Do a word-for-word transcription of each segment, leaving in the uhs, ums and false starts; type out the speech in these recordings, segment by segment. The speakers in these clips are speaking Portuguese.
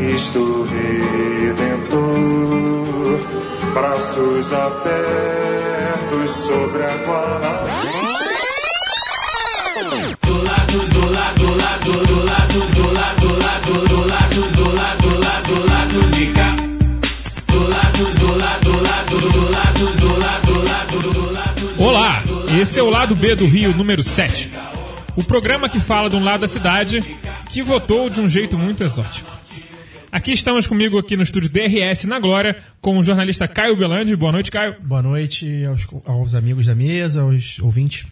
Cristo Redentor, braços abertos sobre a guarda. Do lado, do lado, do lado, do lado, do lado, do lado, do lado, do lado, do lado, do lado de cá. Do lado, do lado, do lado, do lado, do lado, do lado, do lado. Olá, esse é o Lado B do Rio número sete. O programa que fala de um lado da cidade que votou de um jeito muito exótico. Aqui estamos comigo aqui no estúdio D R S na Glória com o jornalista Caio Belandi. Boa noite, Caio. Boa noite aos, aos amigos da mesa, aos ouvintes.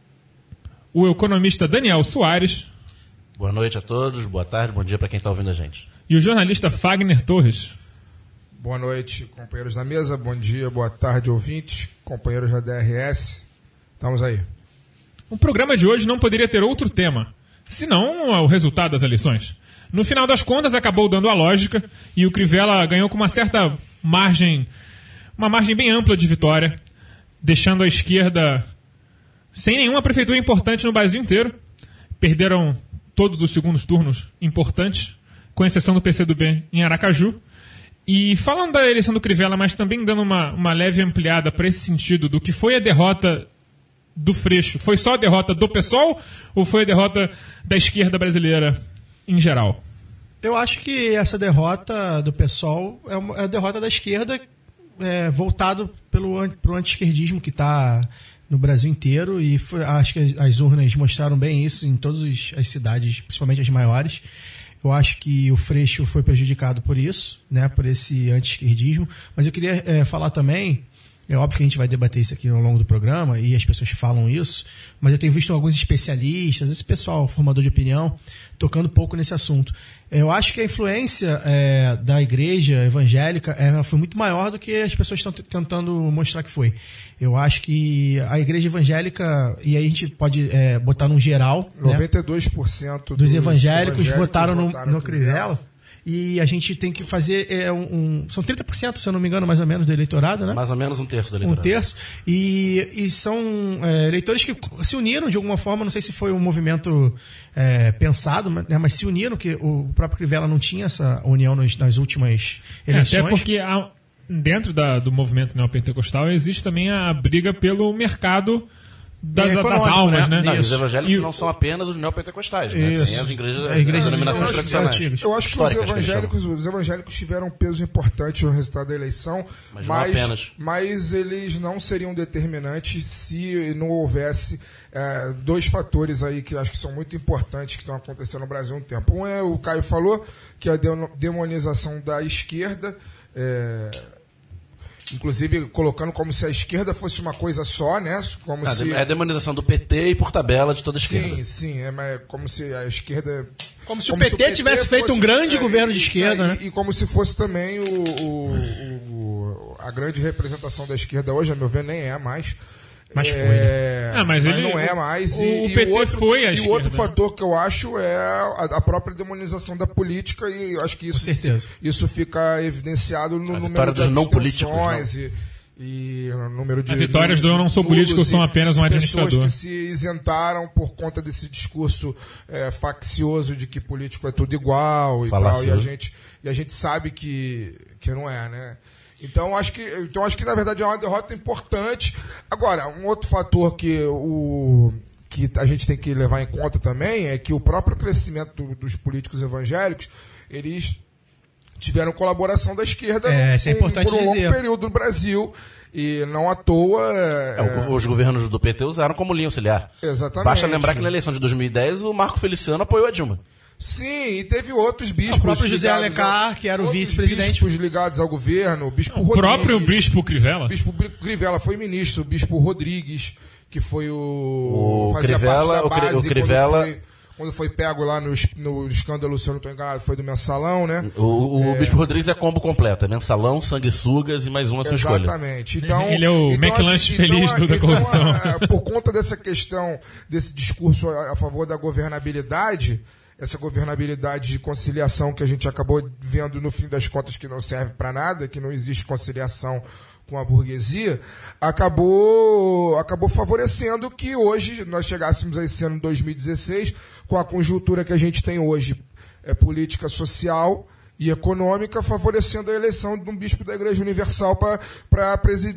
O economista Daniel Soares. Boa noite a todos, boa tarde, bom dia para quem está ouvindo a gente. E o jornalista Fagner Torres. Boa noite, companheiros da mesa, bom dia, boa tarde, ouvintes, companheiros da D R S. Estamos aí. O programa de hoje não poderia ter outro tema, senão o resultado das eleições. No final das contas, acabou dando a lógica e o Crivella ganhou com uma certa margem, uma margem bem ampla de vitória, deixando a esquerda sem nenhuma prefeitura importante no Brasil inteiro. Perderam todos os segundos turnos importantes, com exceção do P C do B em Aracaju. E falando da eleição do Crivella, mas também dando uma, uma leve ampliada para esse sentido do que foi a derrota do Freixo. Foi só a derrota do PSOL ou foi a derrota da esquerda brasileira em geral? Eu acho que essa derrota do PSOL é, uma, é a derrota da esquerda é, voltado pelo pro anti-esquerdismo que está no Brasil inteiro, e foi, acho que as urnas mostraram bem isso em todas as cidades, principalmente as maiores. Eu acho que o Freixo foi prejudicado por isso, né, por esse anti-esquerdismo, mas eu queria é, falar também. É óbvio que a gente vai debater isso aqui ao longo do programa e as pessoas falam isso, mas eu tenho visto alguns especialistas, esse pessoal formador de opinião, tocando pouco nesse assunto. Eu acho que a influência é, da igreja evangélica é, foi muito maior do que as pessoas estão t- tentando mostrar que foi. Eu acho que a igreja evangélica, e aí a gente pode é, botar num geral, noventa e dois por cento né, dos, dos evangélicos, evangélicos votaram no, votaram no Crivella. E a gente tem que fazer é, um, um... São trinta por cento, se eu não me engano, mais ou menos, do eleitorado, né? Mais ou menos um terço do eleitorado. Um terço. E, e são é, eleitores que se uniram de alguma forma, não sei se foi um movimento é, pensado, né, mas se uniram, que o próprio Crivella não tinha essa união nas, nas últimas eleições. É, até porque há, dentro da, do movimento neopentecostal existe também a briga pelo mercado Das, é das almas, né? Não, os evangélicos e não são apenas os neopentecostais, né? Tem as igrejas, a igreja, as denominações eu tradicionais. acho, eu acho que os evangélicos, os evangélicos tiveram um peso importante no resultado da eleição, mas, mas, mas eles não seriam determinantes se não houvesse é, dois fatores aí que acho que são muito importantes que estão acontecendo no Brasil há um tempo. Um é, o Caio falou, que é a demonização da esquerda, é, inclusive colocando como se a esquerda fosse uma coisa só, né? Como ah, se... É a demonização do P T e por tabela de toda a esquerda. Sim, sim. É como se a esquerda... Como se como o P T, se o P T tivesse feito fosse, um grande é, governo de esquerda, é, né? E, e como se fosse também o, o, o, a grande representação da esquerda hoje, a meu ver, nem é mais. Mas é, foi, né? ah, mas mas ele, não é mais. O, e, o P T e outro, foi a E esquerda. o outro fator que eu acho é a, a própria demonização da política, e acho que isso, isso fica evidenciado no a número de abstenções e, e no número de... As vitórias do eu não sou político são apenas um administrador. Pessoas que se isentaram por conta desse discurso é, faccioso de que político é tudo igual e tal, e a gente, e a gente sabe que, que não é, né? Então acho, que, então, acho que, na verdade, é uma derrota importante. Agora, um outro fator que, o, que a gente tem que levar em conta também é que o próprio crescimento do, dos políticos evangélicos, eles tiveram colaboração da esquerda é, isso é importante por um dizer. longo período no Brasil. E não à toa... É, é, os governos do P T usaram como linha auxiliar. Exatamente. Basta lembrar que na eleição de dois mil e dez o Marco Feliciano apoiou a Dilma. Sim, e teve outros bispos. O próprio José Alencar, ao, que era o vice-presidente. Bispos ligados ao governo, o bispo o Rodrigues. O próprio bispo Crivella. O bispo Crivella foi ministro, o bispo Rodrigues, que foi o... o fazia Crivella, parte da base o Crivella... quando, foi, quando foi pego lá no, no escândalo, se eu não estou enganado, foi do Mensalão, né? O, o é... bispo Rodrigues é combo completo, é mensalão, sanguessugas e mais uma sua escolha. Exatamente. Então, ele é o então, McLanche assim, feliz então, da então, corrupção. A, a, por conta dessa questão, desse discurso a, a favor da governabilidade, essa governabilidade de conciliação que a gente acabou vendo no fim das contas que não serve para nada, que não existe conciliação com a burguesia, acabou, acabou favorecendo que hoje nós chegássemos a esse ano dois mil e dezesseis com a conjuntura que a gente tem hoje, é, política social e econômica, favorecendo a eleição de um bispo da Igreja Universal para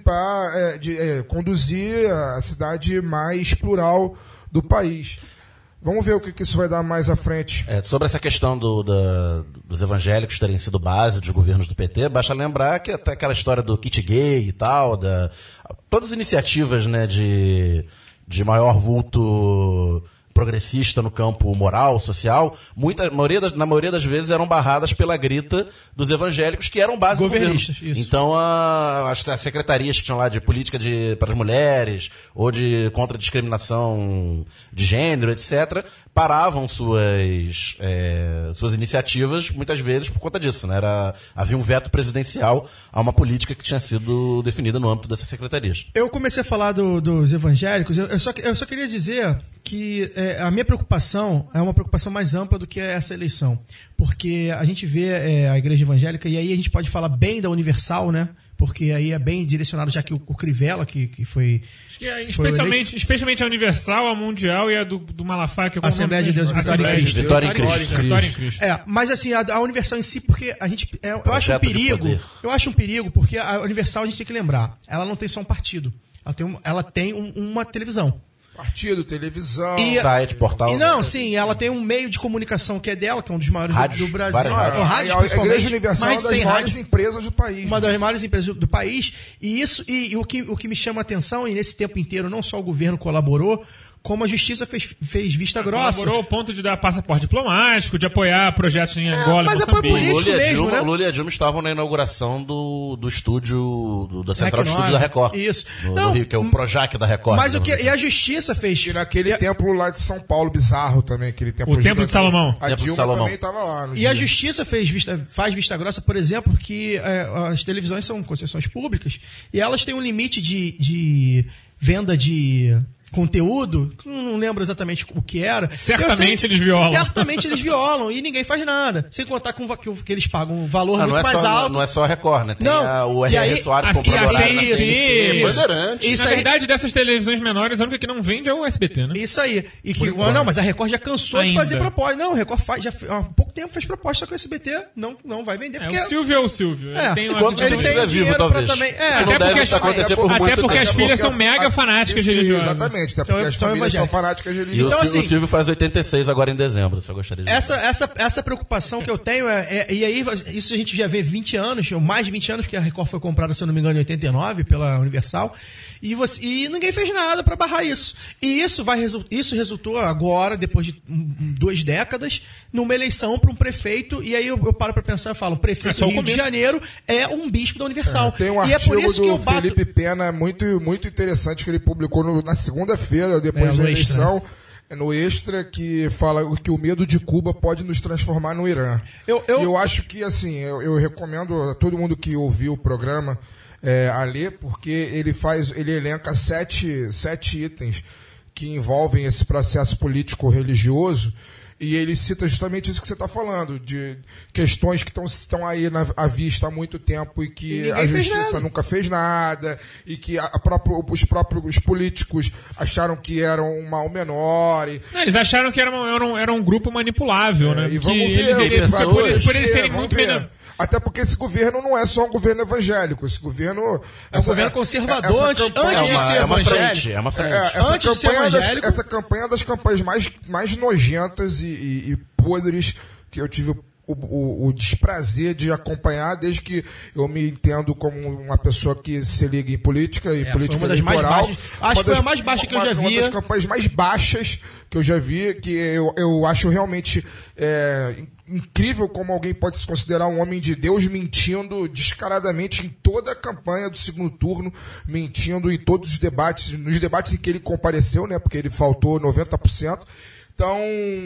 é, é, conduzir a cidade mais plural do país. Vamos ver o que, que isso vai dar mais à frente. É, sobre essa questão do, da, dos evangélicos terem sido base dos governos do P T, basta lembrar que até aquela história do kit gay e tal, da, todas as iniciativas, né, de, de maior vulto progressista no campo moral, social, muita, maioria das, na maioria das vezes eram barradas pela grita dos evangélicos, que eram base do governo. Isso. Então, a, as, as secretarias que tinham lá de política de, para as mulheres, ou de contra a discriminação de gênero, etcétera, paravam suas, é, suas iniciativas, muitas vezes, por conta disso. Né? Era, havia um veto presidencial a uma política que tinha sido definida no âmbito dessas secretarias. Eu comecei a falar do, dos evangélicos, eu, eu, só, eu só queria dizer que é, a minha preocupação é uma preocupação mais ampla do que essa eleição. Porque a gente vê é, a igreja evangélica, e aí a gente pode falar bem da Universal, né? Porque aí é bem direcionado, já que o, o Crivella, que, que foi... Acho que é, especialmente, especialmente a Universal, a Mundial e a do, do Malafaia, que é a Assembleia de Deus Vitória em Cristo. Vitória em Cristo. Vitória em Cristo. É, mas assim, a, a Universal em si, porque a gente... É, eu acho um perigo, eu acho um perigo, porque a Universal a gente tem que lembrar, ela não tem só um partido, ela tem, um, ela tem um, uma televisão. Partido, televisão, e, site, portal. E não, sim, ela tem um meio de comunicação que é dela, que é um dos maiores rádios, do Brasil. Não, rádios, rádios, a Igreja Universal é uma das maiores rádios, empresas do país. Uma das maiores empresas do, do país. E isso, e, e o, que, o que me chama a atenção, e nesse tempo inteiro não só o governo colaborou, como a justiça fez, fez vista grossa. Colaborou ao ponto de dar passaporte diplomático, de apoiar projetos em Angola, é, mas e Moçambique. É político o Lula, mesmo, Dilma, né? o Lula e a Dilma estavam na inauguração do, do estúdio, do, da central de estúdio da Record. Isso. Do, não, do Rio, que é o Projac da Record. Mas o que, assim. e a justiça fez... E naquele e templo lá de São Paulo, bizarro também, aquele templo. O Templo de Salomão. A Templo Dilma de Salomão. também estava lá. No e dia. a justiça fez vista, faz vista grossa, por exemplo, que é, as televisões são concessões públicas e elas têm um limite de, de venda de... conteúdo, não lembro exatamente o que era. Certamente sei, eles violam. Certamente eles violam e ninguém faz nada. Sem contar com que, que eles pagam um valor ah, muito não é mais só, alto. Não é só a Record, né? Tem não, a, o R R Soares comprando horário na C N T, Bandeirantes. Isso na aí, verdade, dessas televisões menores, a única que não vende é o S B T, né? Isso aí. E que, não, mas a Record já cansou Ainda. de fazer proposta. Não, a Record faz, já, há pouco tempo fez proposta com o S B T. Não, não vai vender. É, porque... o Silvio é o Silvio. É. Ele tem uma Enquanto o Silvio estiver vivo, talvez. Também, é, até porque as, até por até porque as filhas são mega fanáticas religiosas. Exatamente, até porque as famílias são fanáticas religiosas. E o, então, assim, o Silvio faz oitenta e seis agora em dezembro, se eu gostaria de essa, essa, essa preocupação que eu tenho é, é... E aí, isso a gente já vê vinte anos, ou mais de vinte anos, que a Record foi comprada, se eu não me engano, em oitenta e nove, pela Universal, e, você, e ninguém fez nada para barrar isso. E isso, vai, isso resultou agora, depois de duas décadas, numa eleição para um prefeito, e aí eu, eu paro para pensar e falo, o prefeito é do Rio de Janeiro é um bispo da Universal. É, tem um e artigo é por isso do que eu bato... Felipe Pena, muito, muito interessante, que ele publicou no, na segunda-feira, depois é, da no eleição, extra. no Extra, que fala que o medo de Cuba pode nos transformar no Irã. Eu, eu... eu acho que, assim, eu, eu recomendo a todo mundo que ouviu o programa é, a ler, porque ele faz, ele elenca sete, sete itens que envolvem esse processo político-religioso. E ele cita justamente isso que você está falando, de questões que estão aí na, à vista há muito tempo e que e a justiça nunca fez nada, e que a, a próprio, os próprios políticos acharam que eram um mal menor. E... Não, eles acharam que era, uma, era, um, era um grupo manipulável, é, né? E vamos que ver, eles, eles, vai por, eles, por eles serem muito bem. Até porque esse governo não é só um governo evangélico. Esse governo... É um governo conservador antes, antes de ser evangélico. É uma frente. É, essa, antes de ser campanha das, evangélico. essa campanha das campanhas mais, mais nojentas e, e, e podres que eu tive o, o, o desprazer de acompanhar desde que eu me entendo como uma pessoa que se liga em política e é, política foi uma das eleitoral. Mais baixas, acho que foi a mais baixa que eu já vi. Uma das campanhas mais baixas que eu já vi, que eu, eu acho realmente... É, incrível como alguém pode se considerar um homem de Deus mentindo descaradamente em toda a campanha do segundo turno, mentindo em todos os debates, nos debates em que ele compareceu, né, porque ele faltou noventa por cento. Então,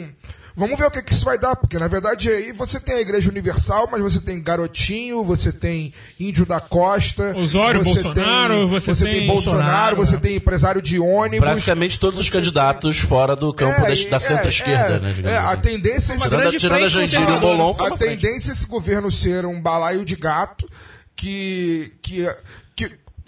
vamos ver o que, que isso vai dar, porque na verdade aí você tem a Igreja Universal, mas você tem Garotinho, você tem Índio da Costa, Osório, você Bolsonaro, tem, você, você tem, tem Bolsonaro, você tem empresário de ônibus. Praticamente todos os candidatos tem... fora do campo é, da, da centro-esquerda, é, né? É, a assim. tendência é esse tirando, tirando a Jandira e o Bolon, a tendência é esse governo ser um balaio de gato que, que, que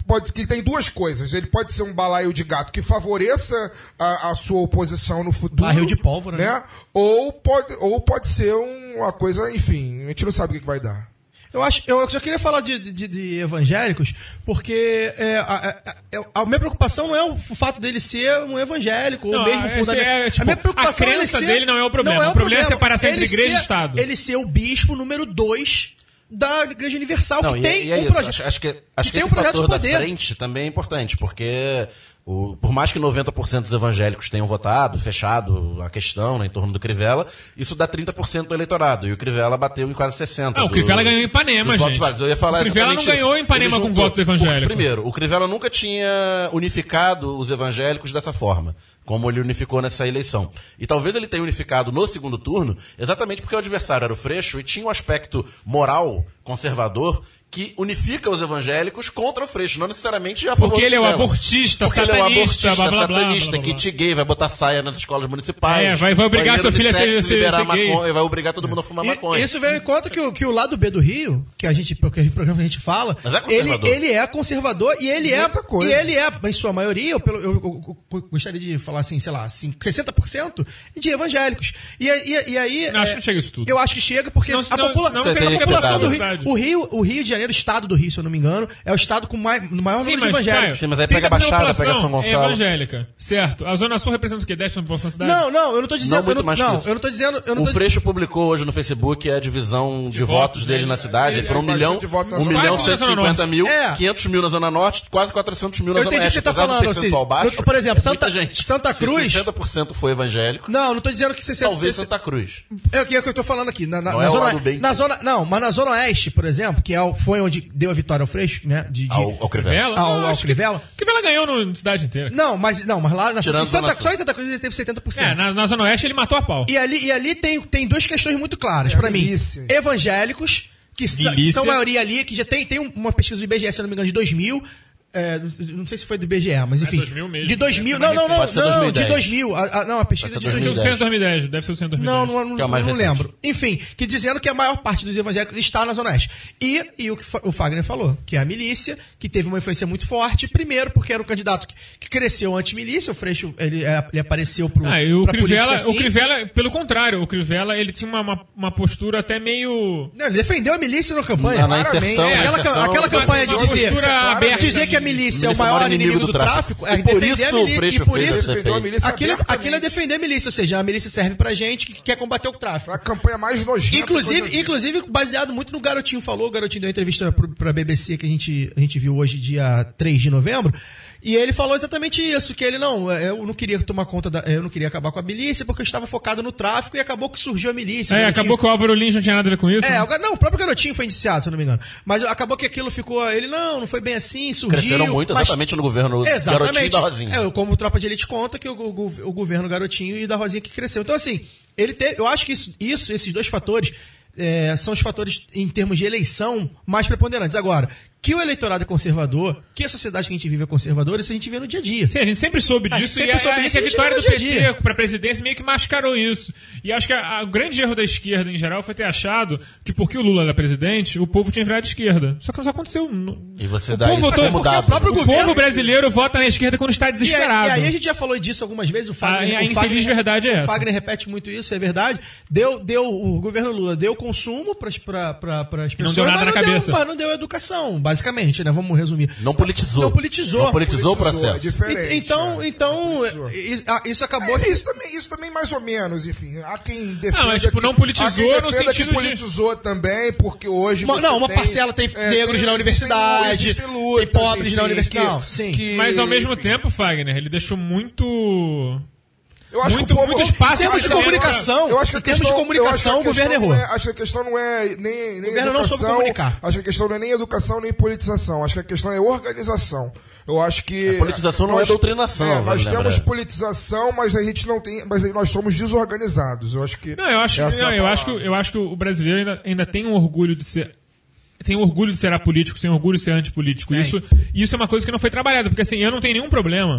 pode, que tem duas coisas. Ele pode ser um balaio de gato que favoreça a, a sua oposição no futuro. Barril de pólvora, né? né? Ou, pode, ou pode ser um, uma coisa, enfim, a gente não sabe o que, que vai dar. Eu acho, eu só queria falar de, de, de evangélicos, porque é, a, a, a, a minha preocupação não é o fato dele ser um evangélico, não, ou mesmo fundamento. É, tipo, a minha preocupação a crença é ser, dele não é o problema. Não é o, o problema problema. é a separação entre igreja ser, e Estado. Ele ser o bispo número dois da Igreja Universal, não, que e, tem e é um isso. projeto. Acho, acho que, acho que, que esse tem um projeto fator de da poder. frente também é importante, porque o, por mais que noventa por cento dos evangélicos tenham votado, fechado a questão, né, em torno do Crivella, isso dá trinta por cento do eleitorado. E o Crivella bateu em quase sessenta por cento. Ah, o Crivella ganhou em Ipanema, gente. Votos eu ia falar o Crivella não ganhou isso. em Ipanema com voto evangélico. Por, primeiro, o Crivella nunca tinha unificado os evangélicos dessa forma, como ele unificou nessa eleição. E talvez ele tenha unificado no segundo turno, exatamente porque o adversário era o Freixo e tinha um aspecto moral, conservador, que unifica os evangélicos contra o Freixo, não necessariamente a favor Porque ele é o dela. abortista, Porque satanista, ele é o abortista, blá, blá, blá, satanista, blá, blá, blá. kit gay, vai botar saia nas escolas municipais. É, vai, vai obrigar seu filho a ser, ser, liberar ser gay. maconha, vai obrigar todo mundo a fumar E, maconha. isso veio em conta que o, que o lado B do Rio, que a gente, porque o programa que a gente fala, Mas é ele, conservador. ele é conservador e ele é, Muita coisa. e ele é, em sua maioria, eu, pelo- eu- eu- eu gostaria de falar assim, sei lá, assim, sessenta por cento de evangélicos. E, e, e aí... Não, acho é, que não chega isso tudo. Eu acho que chega porque Não, a, senão- popula- senão Você fica tem a população do Rio, complicado. o Rio, o Rio de Janeiro, o estado do Rio, se eu não me engano, é o estado com mais, maior Sim, número de mas, evangélicos. Caio, Sim, mas aí pega trinta por cento da Baixada, pega população São Gonçalo. É evangélica, certo? A Zona Sul representa o quê? dez por cento da população da cidade? Não, não, eu não tô dizendo... Não eu muito não, mais que não, isso. eu não tô dizendo... Eu não O tô Freixo publicou hoje no Facebook a divisão de, votos votos dele dele. na cidade. Ele- Foram um ele milhão, bastante voto na um Zona milhão Norte. cento e cinquenta mil, É. quinhentos mil na Zona Norte, quase quatrocentos mil na Eu Zona entendi o que Oeste. você tá Apesar do falando, percentual assim, baixo, no- por exemplo, é muita Santa- gente. Santa Se Cruz- sessenta por cento foi evangélico, Não, não tô dizendo que você... talvez você- Santa Cruz. É o que é o que eu tô falando aqui. Na, na, Não na é o zona, lado bem. na zona, não, mas na Zona Oeste, por exemplo, que é o, foi onde deu a vitória ao Freixo, né? De, de- Ao, ao Crivella. Crivella? Ao- Não, ao acho que- Crivella? Crivella ganhou no, na cidade inteira. Não, mas, não, mas lá na Tirando em Santa, Zona Sul. só em Santa Cruz ele teve setenta por cento. É, na, na Zona Oeste ele matou a pau. E ali, e ali tem, tem duas questões muito claras É, pra mim. milícia. Evangélicos, que, sa- que Milícia. são maioria ali, que já tem, tem uma pesquisa do I B G E, se eu não me engano, de dois mil. É, não sei se foi do I B G E, mas enfim. dois mil mesmo. De dois mil. É Não, mais não, não. recente. Pode ser Não, dois mil e dez. de dois mil. A, a, não, a pesquisa Pode ser de Deve ser o dois mil e dez. censo dois mil e dez, deve ser o censo dois mil e dez. Não, não, Que é o não, mais não recente. lembro. Enfim, que dizendo que a maior parte dos evangélicos está na Zona Oeste. E, e o que fa- o Fagner falou, que é a milícia, que teve uma influência muito forte, primeiro porque era um candidato que, que cresceu anti-milícia, o Freixo, ele, é, ele apareceu pro, Ah, e o pra política Crivella, assim. o Crivella, pelo contrário, o Crivella, ele tinha uma, uma, uma postura até meio... Não, ele defendeu a milícia na campanha. Na- na claramente. inserção, É, na aquela, inserção, aquela uma- campanha de uma dizer, postura aberta. dizer que a milícia é o Milícia é maior inimigo do tráfico, é E por defender a isso o milícia. Freixo E por fez isso, a defendeu a C P I. milícia aquilo, é- abertamente. aquilo é defender a milícia, ou seja, a milícia serve pra gente que quer combater o tráfico. Foi a campanha mais nojenta. que eu já Inclusive, vi. inclusive, baseado muito no Garotinho falou, o Garotinho deu uma entrevista pro- pra B B C que a gente, a gente viu hoje, dia três de novembro, e ele falou exatamente isso, que ele não, eu não queria tomar conta da, eu não queria acabar com a milícia porque eu estava focado no tráfico e acabou que surgiu a milícia. o É, Garotinho- acabou que o Álvaro Lins não tinha nada a ver com isso. É, né? o, ga- não, o próprio Garotinho foi indiciado, se eu não me engano. Mas acabou que aquilo ficou, ele não, não foi bem assim, surgiu. Cresceram muito mas- exatamente no governo Garotinho e da Rosinha. É, como Tropa de Elite conta que o, o, o governo Garotinho e da Rosinha que cresceu. Então, assim, ele teve, eu acho que isso, isso esses dois fatores é, são os fatores, em termos de eleição, mais preponderantes. Agora, que o eleitorado é conservador, que a sociedade que a gente vive é conservadora, isso a gente vê no dia a dia. Sim, a gente sempre soube A gente disso sempre e a, soube a, disso que a e a gente vitória vê do no P dia a dia. T para a presidência meio que mascarou isso. E acho que a- a- o grande erro da esquerda em geral foi ter achado que porque o Lula era presidente, o povo tinha virado esquerda. Só que não aconteceu. Não- E você O dá povo isso votou- como porque dado. o próprio O governo- povo brasileiro vota na esquerda quando está E aí, desesperado. e aí a gente já falou disso algumas vezes, o Fagner, A- a o Fagner- infeliz verdade é o essa. Fagner repete muito isso, é verdade. Deu, deu, o governo Lula deu consumo para as pessoas, deu nada mas na não cabeça. Deu, mas não deu educação, basicamente, né? Vamos resumir. Não politizou. Não politizou. Não politizou o Politizou, processo. é diferente, E- então, né? então Politizou. i- ah, isso acabou. Mas isso também, isso também mais ou menos, enfim. Há quem defenda. Não, mas, tipo, que, não politizou há quem no defenda sentido que de- politizou também, porque hoje. Uma- você não, uma tem- parcela tem é, negros tem- na universidade, existem- existem lutas, tem pobres na enfim, universidade. que- Não, sim. que- Mas ao mesmo enfim. tempo, Fagner, ele deixou muito. Eu acho muito- que o povo, muito espaço Em termos de pra galera- comunicação, Eu acho que a em termos de questão- comunicação, eu acho que o a governo questão errou. não é- acho que a questão não é nem, nem O governo não soube educação. comunicar. Acho que a questão não é nem educação nem politização. Acho que a questão é organização. Eu acho que. A politização não é doutrinação, É, vale nós lembrar. temos politização, mas a gente não tem. Mas nós somos desorganizados. Eu acho que. Não, eu acho, essa não, é a eu acho, que, palavra. eu acho que o brasileiro ainda, ainda tem um orgulho de ser. Tem um orgulho de ser apolítico, sem orgulho de ser antipolítico. Isso, isso é uma coisa que não foi trabalhada, porque assim, eu não tenho nenhum problema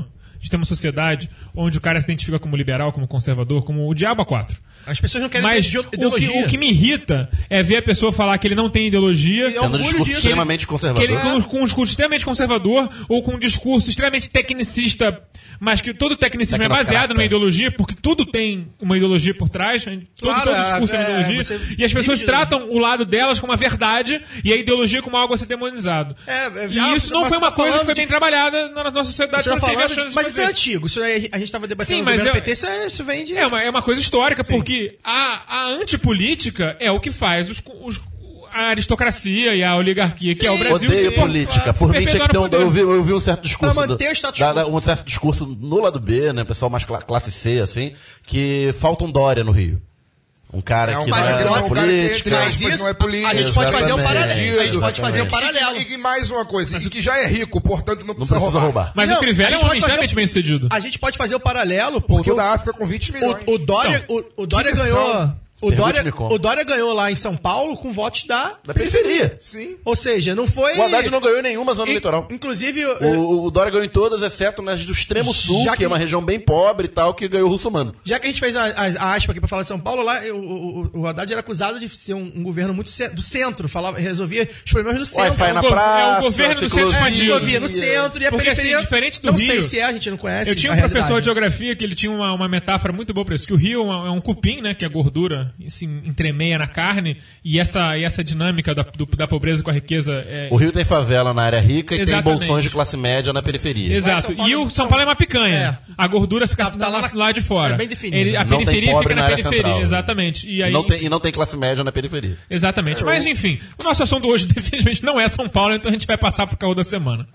de ter uma sociedade onde o cara se identifica como liberal, como conservador, como o diabo a quatro. As pessoas não querem Mas ter o ideologia. que, o que me irrita é ver a pessoa falar que ele não tem ideologia. E é Tendo um orgulho discurso disso. extremamente Que conservador. ele, com, com um discurso extremamente conservador ou com um discurso extremamente tecnicista, mas que todo tecnicismo é Tecnocrata. baseado numa ideologia, porque tudo tem uma ideologia por trás, todo, Claro, todo discurso tem uma é, ideologia, você e as pessoas vive- tratam o lado delas como a verdade e a ideologia como algo a ser demonizado. É, é, e ah, isso não mas foi você uma tá coisa que falando foi de- bem trabalhada na nossa sociedade. Você tá não teve a falando, chance de- de mas isso é fazer. antigo. Isso aí a gente estava debatendo Sim, no mas governo é- P T, isso, é, isso vem de... É uma, é uma coisa histórica, porque a, a antipolítica é o que faz os, os- a aristocracia e a oligarquia, que é o Brasil... Odeio se- política. claro, Por se mim tinha que perpetuar ter no um, poder. eu, vi, eu vi um certo discurso. Pra manter do- o status da- quo. da- um certo discurso no lado B, né? Pessoal mais cla- classe C, assim, que falta um Dória no Rio. Um cara É um que cara não que é, não é não um cara que, entre política. aspas, não é político. A gente pode fazer um Exatamente. paralelo. A gente pode fazer um Exatamente. paralelo. E, e mais uma coisa, e que já é rico, portanto não Não precisa, precisa roubar. roubar. Mas Não, o Crivella a é gente um homem pode fazer- extremamente bem sucedido. A gente pode fazer o paralelo porque Voltou o, da África com vinte milhões. o, o Dória, Então, o, o Dória que ganhou... missão. O Dória, Pergunte-me como. o Dória ganhou lá em São Paulo com votos da... Da periferia. Sim. Ou seja, não foi... O Haddad não ganhou em nenhuma zona In- eleitoral. Inclusive... O, o Dória ganhou em todas, exceto nas do extremo sul, Já que, que- é uma região bem pobre e tal, que ganhou o russomano. Já que a gente fez a, a, a aspa aqui pra falar de São Paulo, lá o, o, o Haddad era acusado de ser um, um governo muito ce- do centro, falava, resolvia os problemas do centro. Wi-Fi na go- praça, é o governo do centro ciclovia. É, expandido. ciclovia no centro e a Porque, periferia... assim, diferente do não Rio- sei se é, a gente não conhece Eu tinha um a professor de realidade. geografia que ele tinha uma, uma metáfora muito boa pra isso, que o rio é um, é um cupim, né, que é gordura, se entremeia na carne, e essa, e essa dinâmica da, do- da pobreza com a riqueza é... O Rio tem favela na área rica e Exatamente. tem bolsões de classe média na periferia. Exato. São Paulo- e o São São- Paulo é uma picanha. É. A gordura fica Tá- tá lá, lá lá, na- de fora. é bem definido. Ele- a Não tem periferia pobre fica na, na área periferia. central. Exatamente. E, E aí, não, tem, e não tem classe média na periferia. Exatamente. Mas enfim, o nosso assunto hoje definitivamente não é São Paulo, então a gente vai passar pro caô da semana.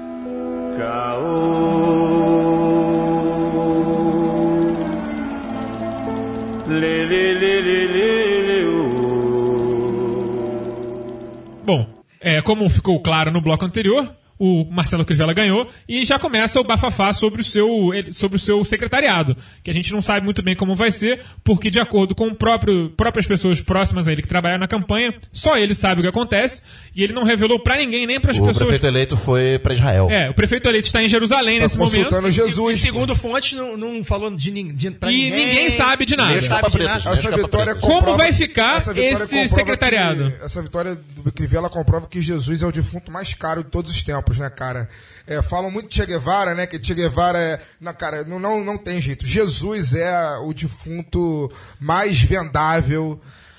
Bom, é, como ficou claro no bloco anterior, o Marcelo Crivella ganhou e já começa o bafafá sobre o seu, ele- sobre o seu secretariado, que a gente não sabe muito bem como vai ser, porque de acordo com o próprio, próprias pessoas próximas a ele que trabalharam na campanha, só ele sabe o que acontece e ele não revelou pra ninguém, nem pras O pessoas... prefeito eleito foi pra Israel. É, o prefeito eleito está em Jerusalém nesse momento. Consultando Jesus. E segundo fontes, não, não falou de, nin- de pra E ninguém. ninguém sabe de nada. Nem os sabe capa de pretos, nada. nem os Essa capa vitória pretos. Como comprova- vai ficar essa vitória esse comprova secretariado? que- essa vitória do Crivella comprova que Jesus é o defunto mais caro de todos os tempos, né, cara? É, falam muito de Che Guevara, né? Que Che Guevara é. Não, cara, não, não, não tem jeito. Jesus é o defunto mais vendável.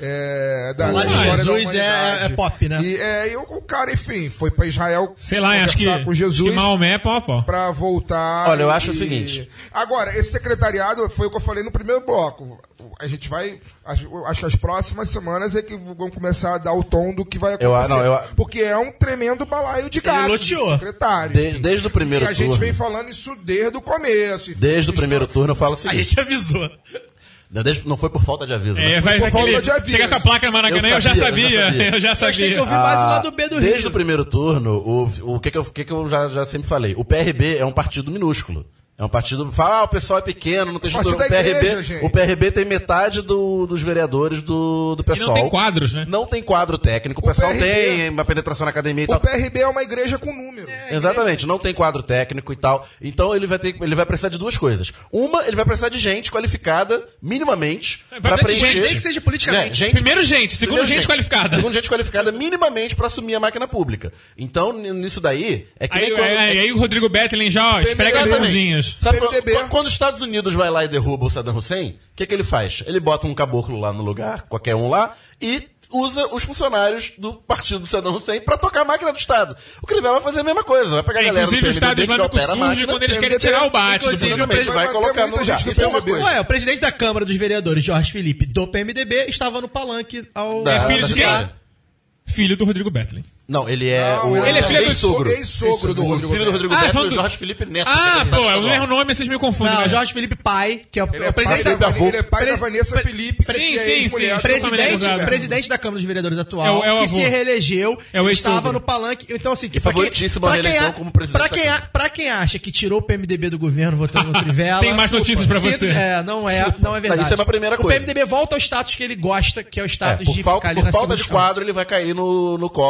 É, da, Falar da de história Jesus da humanidade. é- é pop, né? E, é, e o, o cara, enfim, foi pra Israel Sei lá, acho que, conversar com acho Jesus que Maomé é pau a pau. pra voltar. Olha, eu acho e- o seguinte. Agora, esse secretariado foi o que eu falei no primeiro bloco. A gente vai. Acho, acho que as próximas semanas é que vão começar a dar o tom do que vai Eu- acontecer. não, eu- Porque é um tremendo balaio de gatos. loteou. Secretário. De- enfim. desde o primeiro E a gente turno. vem falando isso desde o começo. enfim. Desde o Estou- primeiro turno eu falo o A seguinte. gente avisou. Não, desde- não foi por falta de aviso. É, né? vai, por aquele, falta de aviso. chega com a placa no Maracanã, eu, Eu já sabia, sabia, eu já sabia. eu já Mas tem que sabia. ouvir mais o Ah, lado B do desde Rio. o primeiro turno, o, o que, que, eu, o que, que eu já, já sempre falei? O P R B é um partido minúsculo. É um partido. Fala, ah, o pessoal é pequeno, não tem Partido estrutura. O da P R B, igreja, gente. o P R B tem metade do- dos vereadores do, do E pessoal. não tem quadros, né? Não tem quadro técnico. O, pessoal P R B tem uma penetração na academia e O tal. P R B é uma igreja com número. Exatamente, não tem quadro técnico e tal. Então ele vai ter, ele vai precisar de duas coisas. Uma, ele vai precisar de gente qualificada, minimamente, Vai para precisar de preencher. gente, nem que seja politicamente. Né, gente, Primeiro gente, segundo primeiro gente qualificada. Segundo gente qualificada, minimamente para assumir a máquina pública. Então, n- nisso daí, é que Aí, nem quando. aí, aí, aí o Rodrigo Bettelin já, ó, esfrega as Exatamente. mãozinhas. Sabe P M D B. quando, quando os Estados Unidos vai lá e derruba o Saddam Hussein, o que, que ele faz? Ele bota um caboclo lá no lugar, qualquer um lá, e usa os funcionários do partido do Saddam Hussein pra tocar a máquina do Estado. O Crivella vai fazer a mesma coisa, vai pegar a É, galera do inclusive o P M D B Estado que já Islâmico opera a surge máquina, quando eles P M querem D B, tirar o bate. inclusive, do- o presidente- vai vai colocar ter no muita lugar. gente do Isso é uma P M D B. coisa. Ué, o presidente da Câmara dos Vereadores, Jorge Felipe, do P M D B, estava no palanque ao... Da- É filho da de quem? cidade. Filho do Rodrigo Bettelin. Não, ele é Não, o ele é filho do- ex-sogro. ex-sogro do O Rodrigo filho do Rodrigo Ah, Bettelin falando e o do- Jorge Felipe Neto. Ah, que é pô, deputado eu estadual. erro o nome, vocês me confundem. Não, né? Jorge Felipe pai, que é o, Ele é é o pai, presidente da, da... avô. ele é pai da Pres- Vanessa pre- Felipe, Sim, que é sim, ex-mulher sim, do presidente- Rodrigo Presidente, Bettelin. presidente da Câmara dos Vereadores atual, É o- é o que avô. se reelegeu, É o ele ex-sogro. estava no palanque. Então, assim, E pra quem- favoritíssimo a pra quem reeleição a- como presidente pra da quem, a- Câmara. pra quem acha que tirou o P M D B do governo votando no Crivella... Tem mais notícias pra sinto- você. É, não é, não é verdade. Isso é uma primeira O coisa. P M D B volta ao status que ele gosta, que é o É, status por de falta, ficar ali por na falta segunda de escala. quadro, ele vai cair no, no colo de quem já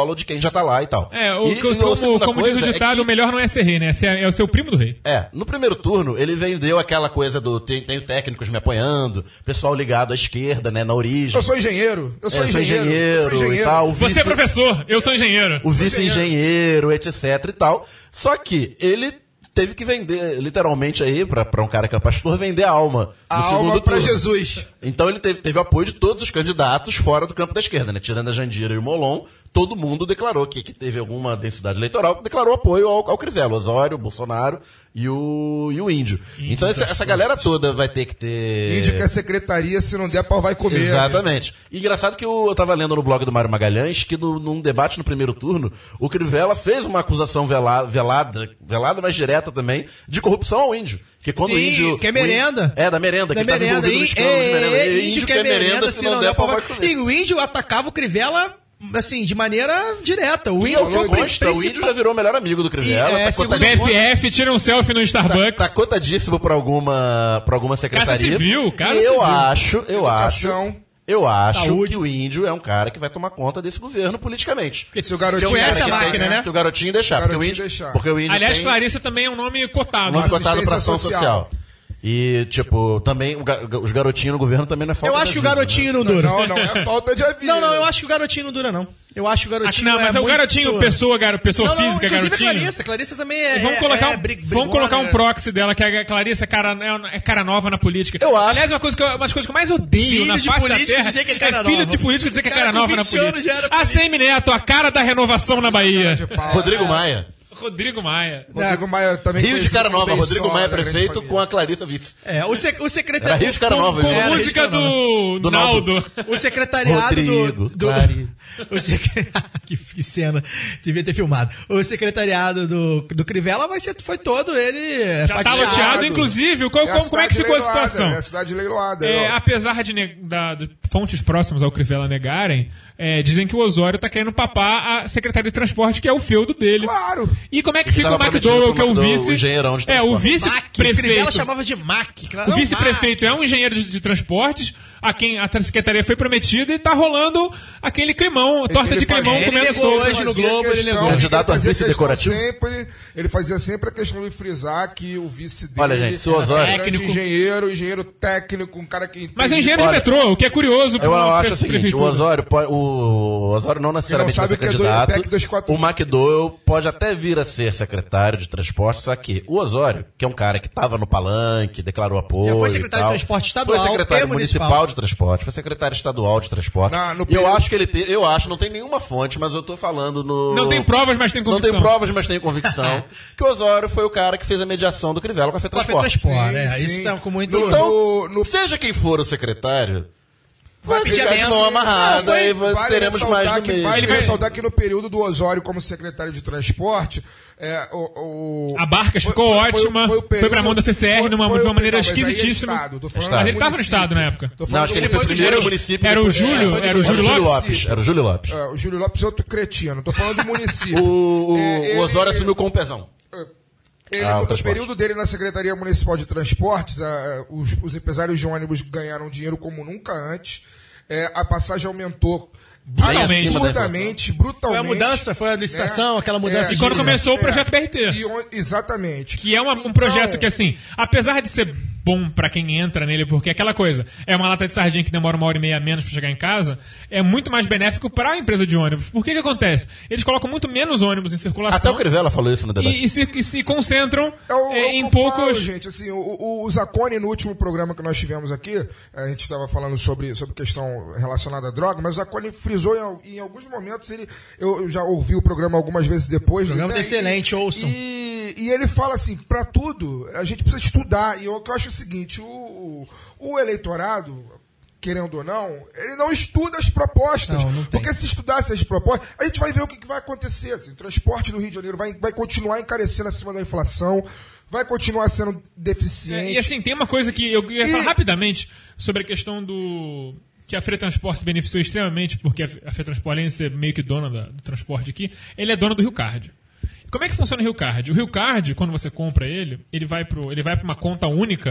já tá lá e tal. É, o, e, que eu e a como, segunda como diz o coisa é ditado, que- o melhor não é ser rei, né? É, é o seu primo do rei. É, no primeiro turno ele vendeu aquela coisa do tem, tenho técnicos me apoiando, pessoal ligado à esquerda, né, na origem. Eu sou engenheiro, eu sou É, eu sou engenheiro, engenheiro, eu sou engenheiro. e tal. O Você vice- é professor, eu sou engenheiro. o vice-engenheiro, etc e tal. Só que ele teve que vender, literalmente aí, pra, pra um cara que é pastor, vender a alma. A no alma segundo pra turno. Jesus. Então ele teve, teve o apoio de todos os candidatos fora do campo da esquerda, né? Tirando a Jandira e o Molon, todo mundo declarou que, que teve alguma densidade eleitoral, declarou apoio ao, ao Crivella, Osório, o Bolsonaro e o, e o Índio. Índio então essa, essa galera toda vai ter que ter... Índio que é secretaria, se não der pau vai comer. Exatamente. E engraçado que eu, eu tava lendo no blog do Mário Magalhães que no, num debate no primeiro turno, o Crivella fez uma acusação velada, velada, velada, mas direta também, de corrupção ao índio. Que quando Sim, o índio... que é o índio- merenda. é, da merenda. Da que ele merenda. tava envolvido no E, escândalo de merenda. é, E índio que é merenda, se não der pau vai comer. E o índio atacava o Crivella, assim, de maneira direta. O E índio ao foi que o consta, o principal- índio já virou o melhor amigo do Crivella. E, é, tá segundo O B F F tira um selfie no Starbucks. Tá, tá cotadíssimo pra alguma, pra alguma secretaria. Casa Civil, Casa e eu Civil. acho, eu acho, Educação. eu acho Saúde. que o índio é um cara que vai tomar conta desse governo politicamente. Se o garotinho Se é um cara conhece a que máquina, tem- né? Se o garotinho deixar. Porque o Garotinho índio, deixar. porque o índio Aliás, tem Clarissa também é um nome cotado. nome cotado pra Assistência ação social. social. E, tipo, também o ga- os garotinhos no governo também não é falta Eu de acho que o aviso, garotinho não Não, dura. não, não é falta de aviso. Não, não, eu acho que o garotinho não dura, não. Eu acho que o Acho, garotinho não, mas é o muito- garotinho, pessoa, garo, pessoa Não, não, física, inclusive garotinho. a Clarissa. Clarissa também é... E vamos é- colocar, é um, brig- vamos brigona, colocar um né? proxy dela, que a Clarissa é cara, é, é cara nova na política. Eu acho. Aliás, uma, coisa que eu, uma das coisas que eu mais odeio Filho na de face da político terra dizer que é cara filho nova. de político dizer que é Cara cara com nova na vinte anos política. já era A Semi Neto, a cara da renovação na Bahia. De pau. Rodrigo Maia. Rodrigo Maia. Rodrigo Maia também Rio de conhecido Cara como Nova, Rodrigo Bensola Maia da Grande prefeito Família. com a Clarissa vice. É, o, sec, o secretário... Era Rio de Cara Com, Nova, com viu? Era música Rio de Cara do, Do Naldo. Naldo. O secretariado Rodrigo, do... do Clary. o secre- que, que cena. Devia ter filmado. O secretariado do, do Crivella vai ser, foi todo ele Já tava fatiado. teado, inclusive. Qual- É a como, como é que cidade ficou a leiloada, situação? É a cidade leiloada. É, ó. apesar de, ne- da- de fontes próximas ao Crivella negarem, é, dizem que o Osório tá querendo papar a Secretaria de Transporte, que é o feudo dele. Claro. E como é que Que fica o tava McDowell, prometido que é o pro McDowell, vice... o engenheirão de é, o transporte. Mac, o Crivella vice-prefeito. chamava de Mac. Claro, O não, vice-prefeito é um engenheiro de, de transportes, a quem a secretaria foi prometida e tá rolando aquele climão, torta Ele de climão fazia- comendo ele solto. negou hoje no fazia Globo, ele questão- negou. Candidato a fazia vice questão decorativo? Sempre, ele fazia sempre a questão de frisar que o vice dele Olha, gente, se o era Osório- um grande Técnico. engenheiro, engenheiro técnico, um cara que... Mas é entende- engenheiro de Olha, metrô, o que é curioso. Eu pra uma acho o seguinte, o prefeitura. Osório, pode, o Osório não necessariamente Ele não vai sabe ser o que é candidato. do- P E C dois quatro um. O McDowell pode até vir a ser secretário de transporte, só que o Osório, que é um cara que estava no palanque, declarou apoio. Já foi e secretário tal, de transporte estadual Foi secretário e municipal. municipal de transporte, foi secretário estadual de transporte. Na- no e eu período- acho que ele tem, eu acho, não tem nenhuma fonte, mas eu tô falando no. Não tem provas, mas tem Não convicção. tem provas, mas tenho convicção. que o Osório foi o cara que fez a mediação do Crivella com a Com a FETransporte. Fetransport, Sim, é. sim. Isso tá com muito... No- Então, no- no- seja quem for o secretário, vai pedir ficar de a mão benção. amarrada Não, foi- e vai- Vale teremos ressaltar mais no que, meio. vale Ele vai- ressaltar que no período do Osório como secretário de transporte, é, o, o- A Barcas foi- ficou foi- foi- ótima, foi o foi pra mão da C C R foi- numa- foi de uma o- maneira não, mas aí é esquisitíssima. estado, tô falando Estado. do Mas ele tava no município. estado na época. Tô falando Não, acho que do ele foi município. primeiro município. Era o depois- Júlio, É, era o Júlio Lopes. Lopes. Era o Júlio Lopes. É, o Júlio Lopes é outro cretino, tô falando do município. O, o, É, o ele- Osório assumiu com o pezão. Ele, Ah, o no transporte. período dele na Secretaria Municipal de Transportes, a- os, os empresários de ônibus ganharam dinheiro como nunca antes. É, a passagem aumentou Brutalmente. absurdamente, Foi brutalmente. a mudança, foi a licitação, né? aquela mudança E de... quando começou o é. projeto B R T. E on- exatamente. Que é uma- um Então, projeto que, assim, apesar de ser bom pra quem entra nele, porque é aquela coisa, é uma lata de sardinha que demora uma hora e meia a menos pra chegar em casa, é muito mais benéfico pra empresa de ônibus. Por que que acontece? Eles colocam muito menos ônibus em Até circulação o Crivella falou isso no debate. e, e se, e se concentram É o, é, é o em que eu poucos... falo, gente, assim, o, o, o Zacone, no último programa que nós tivemos aqui, a gente estava falando sobre, sobre questão relacionada à droga, mas o Zacone frisou em, al- em alguns momentos, ele, eu, eu já ouvi o programa algumas vezes depois. O programa né, tá excelente, e, ouçam. E, e ele fala assim, para tudo, a gente precisa estudar. E eu, eu acho o seguinte, o, o eleitorado, querendo ou não, ele não estuda as propostas. Não, não tem. Porque se estudasse as propostas, a gente vai ver o que, que vai acontecer. Assim, o transporte do Rio de Janeiro vai, vai continuar encarecendo acima da inflação, vai continuar sendo deficiente. É, e assim, tem uma coisa que eu queria E- falar rapidamente sobre a questão do... que a Fretransport se beneficiou extremamente, porque a Fretransport, além de ser meio que dona da- do transporte aqui, ele é dona do Rio Card. E como é que funciona o Rio Card? O Rio Card, quando você compra ele, ele vai para ele vai para uma conta única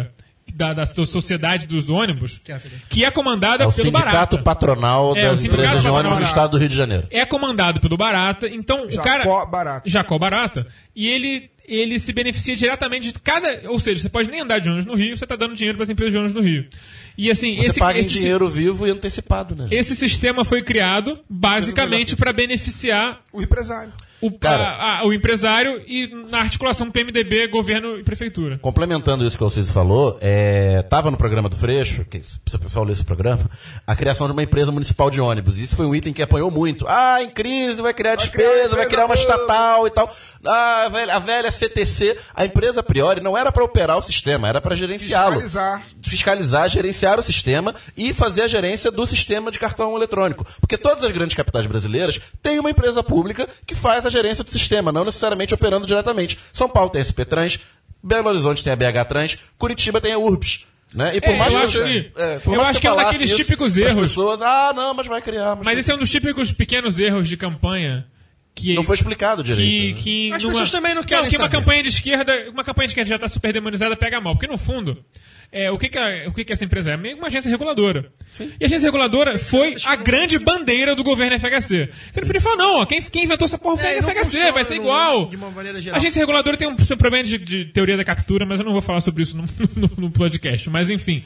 da, da sociedade dos ônibus, que é comandada é o pelo sindicato Barata. patronal É, o das sindicato empresas de patronal. ônibus do estado do Rio de Janeiro. É comandado pelo Barata, então Jacó o cara... Barata. Jacó Barata. E ele, ele se beneficia diretamente de cada... Ou seja, você pode nem andar de ônibus no Rio, você está dando dinheiro para as empresas de ônibus no Rio. E assim... Você esse, paga esse, em dinheiro vivo e antecipado, né? Esse sistema foi criado basicamente para beneficiar O empresário. o, Cara, a- a- o empresário e na articulação P M D B, governo e prefeitura. Complementando isso que o Alcides falou, é, tava no programa do Freixo, que, se o pessoal ler esse programa, a criação de uma empresa municipal de ônibus. Isso foi um item que apanhou muito. Ah, em crise, vai criar Vai despesa, criar uma vai criar uma empresa estatal e tal. Ah, a velha, a velha C T C. A empresa, a priori, não era para operar o sistema, era para gerenciá-lo. Fiscalizar. Fiscalizar, gerenciar o sistema e fazer a gerência do sistema de cartão eletrônico. Porque todas as grandes capitais brasileiras têm uma empresa pública que faz a gerência do sistema, não necessariamente operando diretamente. São Paulo tem a S P Trans, Belo Horizonte tem a B H Trans, Curitiba tem a URBS. Né? E por É, mais eu que, acho que- é, por eu mais acho que que é um falasse daqueles isso típicos pras erros. pessoas, ah, não, mas vai criar. Mas Mas esse é um dos típicos pequenos erros de campanha que... não foi explicado que, direito. né? que As numa- pessoas também não querem que uma saber. campanha de esquerda, uma campanha de esquerda já está super demonizada, pega mal. Porque no fundo, é, o, que, que, a- o que, que essa empresa é? É meio que uma agência reguladora. E a agência reguladora foi a grande bandeira do governo F H C. Você não podia falar, não, ó, quem, quem inventou essa porra foi É, a e não F H C, funciona vai ser no- igual. de uma maneira A geral. agência reguladora tem um seu problema de, de teoria da captura, mas eu não vou falar sobre isso no, no- no podcast. Mas enfim.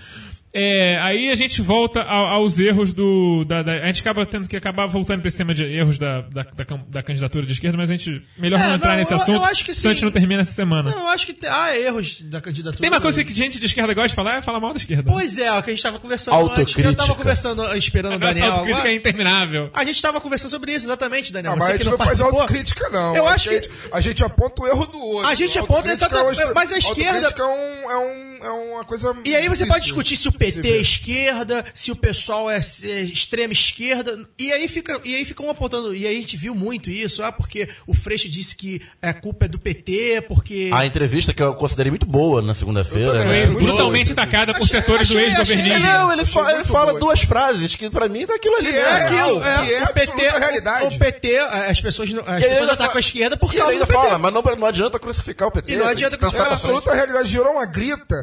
É, aí a gente volta ao- aos erros do. Da, da- a gente acaba tendo que acabar voltando para esse tema de erros da, da, da, cam- da candidatura de esquerda, mas a gente. Melhor É, não entrar não, nesse eu- assunto, eu acho que senão a gente sim. não termina essa semana. Não, eu acho que tem, há erros da candidatura. Tem uma coisa que gente de esquerda gosta de falar, é falar mal da esquerda. Pois é, o que a gente tava conversando antes. Autocrítica. Eu tava conversando, esperando o Essa Daniel autocrítica agora. é interminável. A gente tava conversando sobre isso, exatamente, Daniel. Não, mas Você a que gente não faz participou. autocrítica, não. Eu A acho que- gente, a gente aponta o erro do outro. A gente aponta Autocrítica exatamente, é uma- mas a esquerda- autocrítica é, um, é, um, é uma coisa. E aí você difícil pode discutir se o P de se T é ver. esquerda, se o pessoal é, é extrema esquerda, e aí fica, e aí fica um apontando, e aí a gente viu muito isso, ah, porque o Freixo disse que a culpa é do P T, porque... A entrevista que eu considerei muito boa na segunda-feira. Eu também né? achei muito Brutalmente boa. atacada por Achei- setores do achei- ex-governismo. achei- Não, ele, Achei fa- ele muito fala boa. duas frases que pra mim é aquilo ali. Que mesmo. é aquilo, real, é, que é o P T, absoluta realidade. o P T, as pessoas, não- as E ele pessoas ainda atacam fala- a esquerda por e ele causa ainda do P T. fala, mas não, não adianta crucificar o P T. E não adianta tem que pensar É pra absoluta realidade. Gerou uma grita.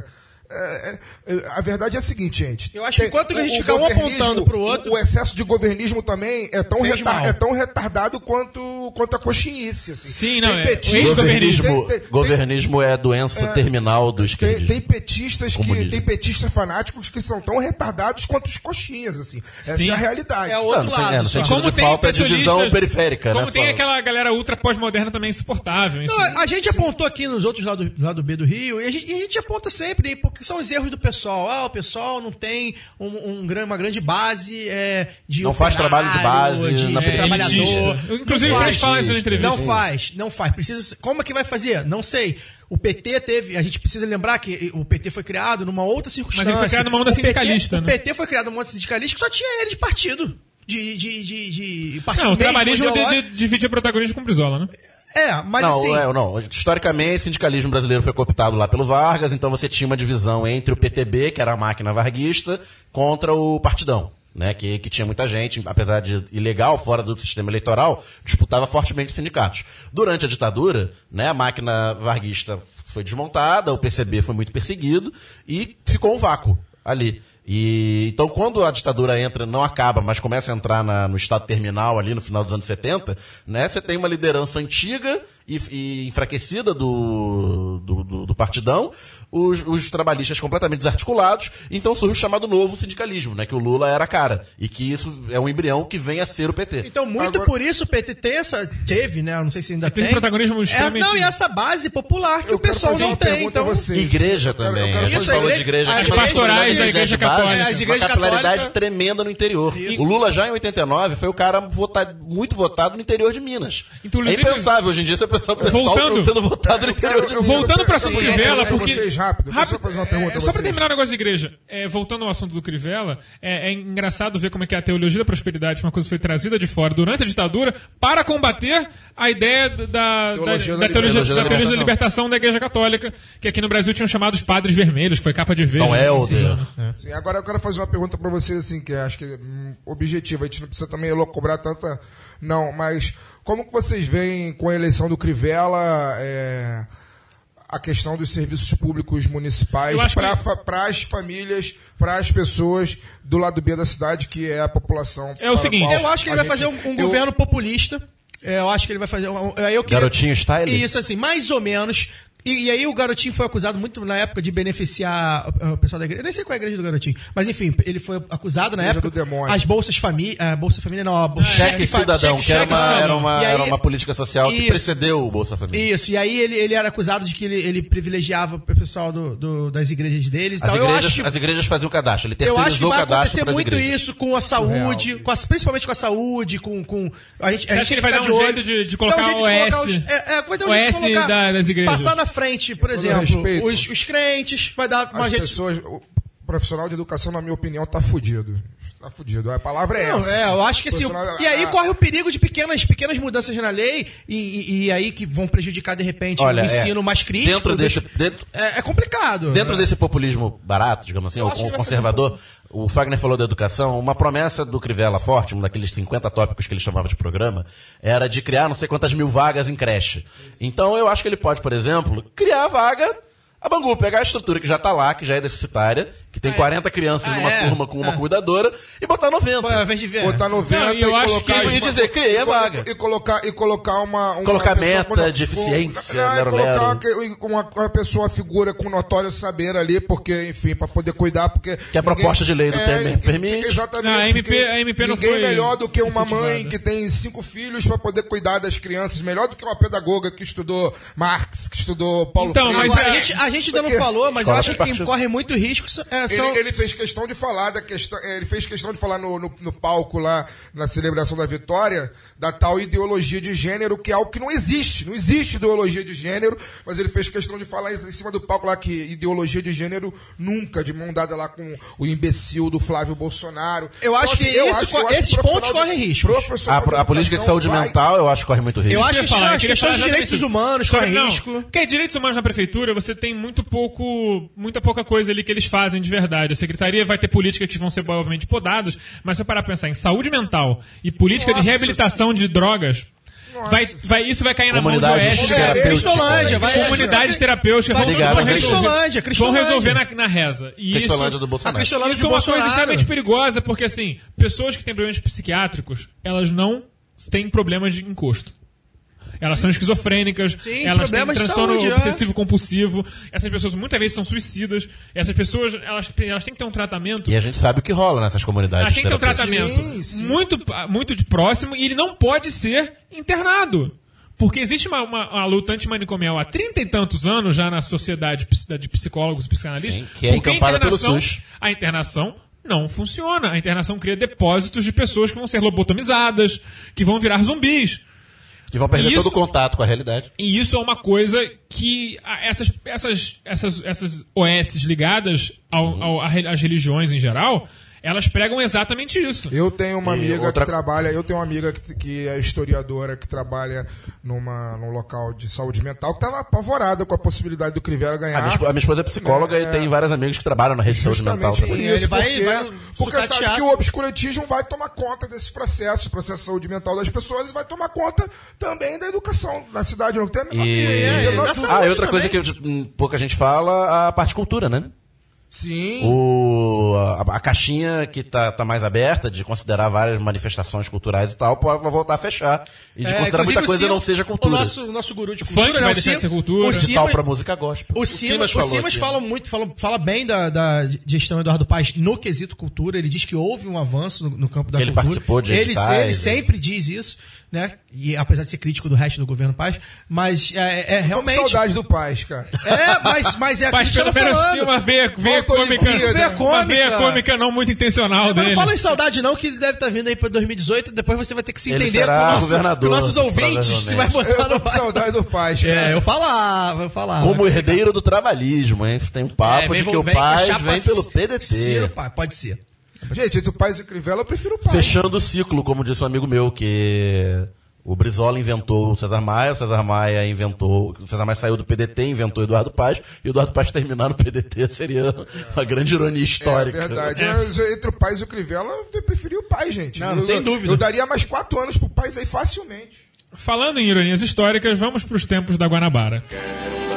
É, é, a verdade é a seguinte, gente. Eu acho que Tem- enquanto que a gente o- o fica um governismo- apontando pro outro- O, o excesso de governismo também é tão, Fez retar- mal. é tão retardado quanto, quanto a coxinice. Assim. Sim, não, Tem é- petista- o ex-governismo- Governismo, tem- tem- governismo é doença É, terminal do Tem, esquerdismo. tem petistas que Comunismo. tem petistas fanáticos que são tão retardados quanto os coxinhas, assim. Essa Sim. é a realidade. É o Não, outro no, sen- lado. é, no só. sentido Como de tem falta de visão pessoalistas- periférica, Como né? tem Só- aquela galera ultra pós-moderna também insuportável. Não, assim. a gente apontou aqui nos outros lados do, lado B do Rio, e a, gente, e a gente aponta sempre, porque são os erros do pessoal. Ah, o pessoal não tem um, um gran- uma grande base é, de Não faz operário, trabalho de base de, na de é, trabalhador. elitista. Inclusive, Não eles faz. falam isso na entrevista. Não faz, não faz. Precisa, como é que vai fazer? Não sei. O P T teve, a gente precisa lembrar que o P T foi criado numa outra circunstância. Mas ele foi criado numa onda O P T sindicalista, O né? P T foi criado numa onda sindicalista que só tinha ele de partido. De, de, de, de partido Não, o mesmo, trabalhismo de, ideológico. de, dividia protagonismo com Brizola, né? É, mas não, assim... é, não, historicamente, o sindicalismo brasileiro foi cooptado lá pelo Vargas, então você tinha uma divisão entre o P T B, que era a máquina varguista, contra o Partidão, né, que, que tinha muita gente, apesar de ilegal, fora do sistema eleitoral, disputava fortemente os sindicatos. Durante a ditadura, né, a máquina varguista foi desmontada, o P C B foi muito perseguido e ficou um vácuo ali. E, então, quando a ditadura entra, não acaba, mas começa a entrar na- no estado terminal ali no final dos anos setenta, né, você tem uma liderança antiga e, e enfraquecida do, do, do, do partidão, os, os trabalhistas completamente desarticulados, então surge o chamado novo sindicalismo, né, que o Lula era a cara, e que isso é um embrião que vem a ser o P T. Então, muito Agora- por isso o P T tem essa, teve, né? Eu não sei se ainda Teve tem. protagonismo é, extremamente- Não, e essa base popular que Eu o pessoal quero fazer não uma tem. pergunta Então, a vocês. Igreja Eu quero- também. eu quero A gente Isso, falou a de igreja- igreja. as que é uma pastorais das da Igreja de base, Católica. É, as uma igrejas capilaridade católicas- tremenda no interior. O Lula já em oitenta e nove foi o cara vota- muito votado no interior de Minas. Inclusive- é impensável hoje em dia você pensar o pessoal Voltando- sendo votado no Eu quero- interior de eu- Minas. Voltando para o assunto eu do vou Crivella, fazer porque... vocês rápido, deixa eu fazer uma pergunta é, a só para vocês. terminar o negócio da igreja, é, voltando ao assunto do Crivella, é, é engraçado ver como é que a teologia da prosperidade foi uma coisa que foi trazida de fora durante a ditadura para combater a ideia da, da, Teologia da, da da teologia, libertação. da teologia da libertação da Igreja Católica, que aqui no Brasil tinham chamado os padres vermelhos, que foi capa de verde. São né, Helder. esses anos. Sim, agora eu quero fazer uma pergunta pra vocês, assim, que eu acho que é hum, objetiva. A gente não precisa também cobrar tanta... Não, mas como que vocês veem com a eleição do Crivella é, a questão dos serviços públicos municipais para que... as famílias, para as pessoas do lado B da cidade, que é a população. É o seguinte, eu acho que ele vai gente, fazer um, um eu... governo populista. Eu acho que ele vai fazer... Um, eu queria... Garotinho style? Isso, assim, mais ou menos... E, e aí o Garotinho foi acusado muito na época de beneficiar o, o pessoal da igreja. Eu nem sei qual é a igreja do Garotinho. Mas enfim, ele foi acusado na igreja época. Do demônio. As bolsas família. A Bolsa Família não, a cheque, cheque cidadão, cheque, que era, cheque, uma, era, uma, aí, era uma política social isso, que precedeu o Bolsa Família. Isso, e aí ele, ele era acusado de que ele, ele privilegiava o pessoal do, do, das igrejas deles. As, tal. igrejas, eu acho que, as igrejas faziam o cadastro. Ele eu acho que vai acontecer muito igrejas. isso com a saúde, com a, principalmente com a saúde, com. com a gente, a gente ele vai dar um jeito de, de colocar um o S. É, é, vai dar um o jeito S de colocar, da, das igrejas. Passar na frente, por exemplo. Os, os crentes, vai dar uma As gente... pessoas, o profissional de educação, na minha opinião, tá fudido. Tá fudido. A palavra é Não, essa. É, eu acho que assim. Profissional... E aí ah, corre o perigo de pequenas, pequenas mudanças na lei e, e, e aí que vão prejudicar, de repente, Olha, o ensino é, mais crítico. Dentro desse, dentro, é, é complicado. Dentro é. desse populismo barato, digamos assim, ou conservador, o Fagner falou da educação, uma promessa do Crivella Forte, um daqueles cinquenta tópicos que ele chamava de programa, era de criar não sei quantas mil vagas em creche. Então eu acho que ele pode, por exemplo, criar vaga. A Bangu pegar a estrutura que já está lá, que já é deficitária, que tem ah, quarenta crianças ah, numa é? turma com uma é. cuidadora, e botar noventa. Pô, ao invés de ver. Botar noventa não, e colocar... E dizer, criei a vaga. E, e, colocar, e colocar uma... uma colocar meta com, de eficiência, com, lero, colocar lero. Uma, uma pessoa, figura com notório saber ali, porque, enfim, para poder cuidar, porque... Que a ninguém, proposta de lei do é, permite. Exatamente. Ah, a M P, a M P não ninguém foi melhor do que uma mãe que tem cinco filhos para poder cuidar das crianças, melhor do que uma pedagoga que estudou Marx, que estudou Paulo então, Freire. Mas a, gente, a gente ainda não falou, mas Escola eu acho que quem corre muito risco é, são... ele, ele fez questão de falar da questão, ele fez questão de falar no, no, no palco lá na celebração da vitória da tal ideologia de gênero, que é algo que não existe, não existe ideologia de gênero, mas ele fez questão de falar em cima do palco lá que ideologia de gênero nunca, de mão dada lá com o imbecil do Flávio Bolsonaro. Eu acho então, que, assim, eu isso, acho, eu esses acho pontos correm risco. A, a política de saúde vai... mental eu acho que corre muito risco. Eu acho que falar, as questões de direitos humanos correm risco. Porque direitos humanos na prefeitura você tem muito pouco, muita pouca coisa ali que eles fazem de verdade. A secretaria vai ter políticas que vão ser provavelmente podadas, mas se eu parar pra pensar em saúde mental e política Nossa, de reabilitação de drogas, vai, vai, isso vai cair na mão do Oeste. Cristolândia, vai. Comunidades terapêuticas vão, vão, resolver, vão resolver na, na reza. E Cristolândia isso, do Bolsonaro. Isso é uma coisa extremamente perigosa, porque assim, pessoas que têm problemas psiquiátricos, elas não têm problemas de encosto. Elas Sim. são esquizofrênicas, Sim, elas têm transtorno saúde, obsessivo-compulsivo, essas pessoas muitas vezes são suicidas, essas pessoas elas, elas têm que ter um tratamento... E a gente sabe o que rola nessas comunidades. Elas têm que ter um tratamento sim, sim. Muito, muito de próximo e ele não pode ser internado. Porque existe uma, uma, uma luta antimanicomial há trinta e tantos anos já na sociedade de psicólogos e psicanalistas. Sim, que é encampada pelo SUS. A internação não funciona. A internação cria depósitos de pessoas que vão ser lobotomizadas, que vão virar zumbis. Que vão perder isso, todo o contato com a realidade. E isso é uma coisa que essas, essas, essas, essas O S ligadas ao, uhum. ao, às religiões em geral, elas pregam exatamente isso. Eu tenho uma e amiga outra... que trabalha, eu tenho uma amiga que, que é historiadora, que trabalha numa, num local de saúde mental, que estava apavorada com a possibilidade do Crivella ganhar. A minha, a minha esposa é psicóloga é, e tem vários amigos que trabalham na rede de saúde mental também. Isso, ele vai, porque, vai porque sabe que o obscurantismo vai tomar conta desse processo, o processo de saúde mental das pessoas, e vai tomar conta também da educação na cidade. Não tem a menor e... é, é, Ah, e outra também. coisa que pouca gente fala, a parte de cultura, né? Sim. O, a, a caixinha que tá, tá mais aberta, de considerar várias manifestações culturais e tal, pode voltar a fechar. E de é, considerar muita coisa Cima, não seja cultura. O nosso, nosso guru de cultura, funk né, vai deixar de ser cultura. O Cimas, pra música gospel. O, o Cimas, o Cimas fala muito, fala, fala bem da, da gestão Eduardo Paes no quesito cultura. Ele diz que houve um avanço no, no campo da ele cultura. Ele participou de ele, editais, ele sempre diz isso, né? E apesar de ser crítico do resto do governo Paes, mas é, é realmente... Com saudade do Paes, cara. É, mas, mas é a Paes, pelo menos tinha uma veia, veia cômica, veia cômica, uma veia cômica não muito intencional dele. Não fala em saudade não, que ele deve estar vindo aí para dois mil e dezoito, depois você vai ter que se ele entender com, nosso, com nossos ouvintes, se vai botar eu no Paes. Saudade do Paes, cara. É, eu falava, eu falava. Como herdeiro do trabalhismo, hein? Tem um papo é, de que o Paes vem pelo P D T. Ciro, pai, pode ser. Gente, entre o Paes e o Crivella, eu prefiro o Paes. Fechando o ciclo, como disse um amigo meu, que... O Brizola inventou o César Maia, o César Maia inventou... O César Maia saiu do P D T, inventou o Eduardo Paes, e o Eduardo Paes terminar no P D T seria uma grande ironia histórica. É verdade. É. Mas entre o Paes e o Crivella, eu preferi o Paes, gente. Não, não eu, tem dúvida. Eu daria mais quatro anos pro Paes aí facilmente. Falando em ironias históricas, vamos pros tempos da Guanabara.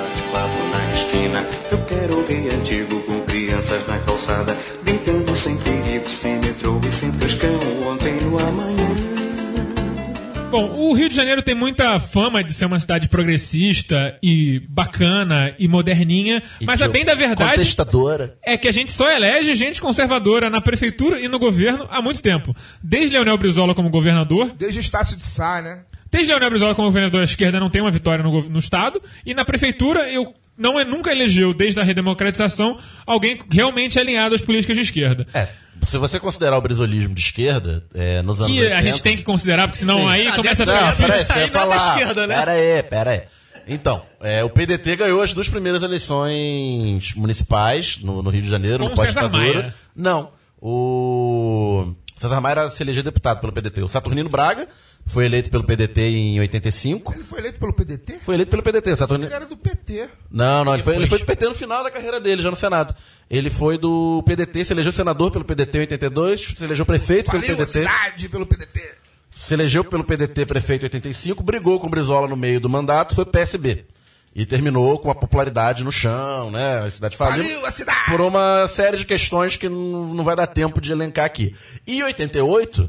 bate-papo na esquina. Eu quero o Rio Antigo com crianças na calçada, brincando sem perigo, sem metrô e sem frescão, ontem no amanhã. Bom, o Rio de Janeiro tem muita fama de ser uma cidade progressista e bacana e moderninha, E mas de a bem da verdade contestadora. é que a gente só elege gente conservadora na prefeitura e no governo há muito tempo. Desde Leonel Brizola como governador, Desde Estácio de Sá, né? desde Leonel Brizola como governador, a esquerda não tem uma vitória no, gov- no estado, e na prefeitura eu não nunca elegeu, desde a redemocratização, alguém realmente alinhado às políticas de esquerda. É, se você considerar o brizolismo de esquerda, é, nos anos Que oitenta... a gente tem que considerar, porque senão Sim. aí Ah, começa a deve- ficar Não, peraí, Isso aí quer não é da falar. esquerda, né? Pera aí, pera aí. Então, é, o P D T ganhou as duas primeiras eleições municipais no, no Rio de Janeiro, Com no o César pós-ditadura. Maia. Não, o César Maia se elegeu deputado pelo P D T. O Saturnino Braga foi eleito pelo P D T em oitenta e cinco. Ele foi eleito pelo P D T? Foi eleito pelo P D T. O Ele Saturnino... era do P T. Não, não, ele foi, ele foi do P T no final da carreira dele, já no Senado. Ele foi do P D T, se elegeu senador pelo P D T em oitenta e dois, se elegeu prefeito pelo Faliu P a D T. cidade pelo P D T. Se elegeu pelo P D T prefeito em oitenta e cinco, brigou com o Brizola no meio do mandato, foi P S B. E terminou com a popularidade no chão, né? A cidade fazendo. Faliu a cidade! Por uma série de questões que não, não vai dar tempo de elencar aqui. E em oitenta e oito,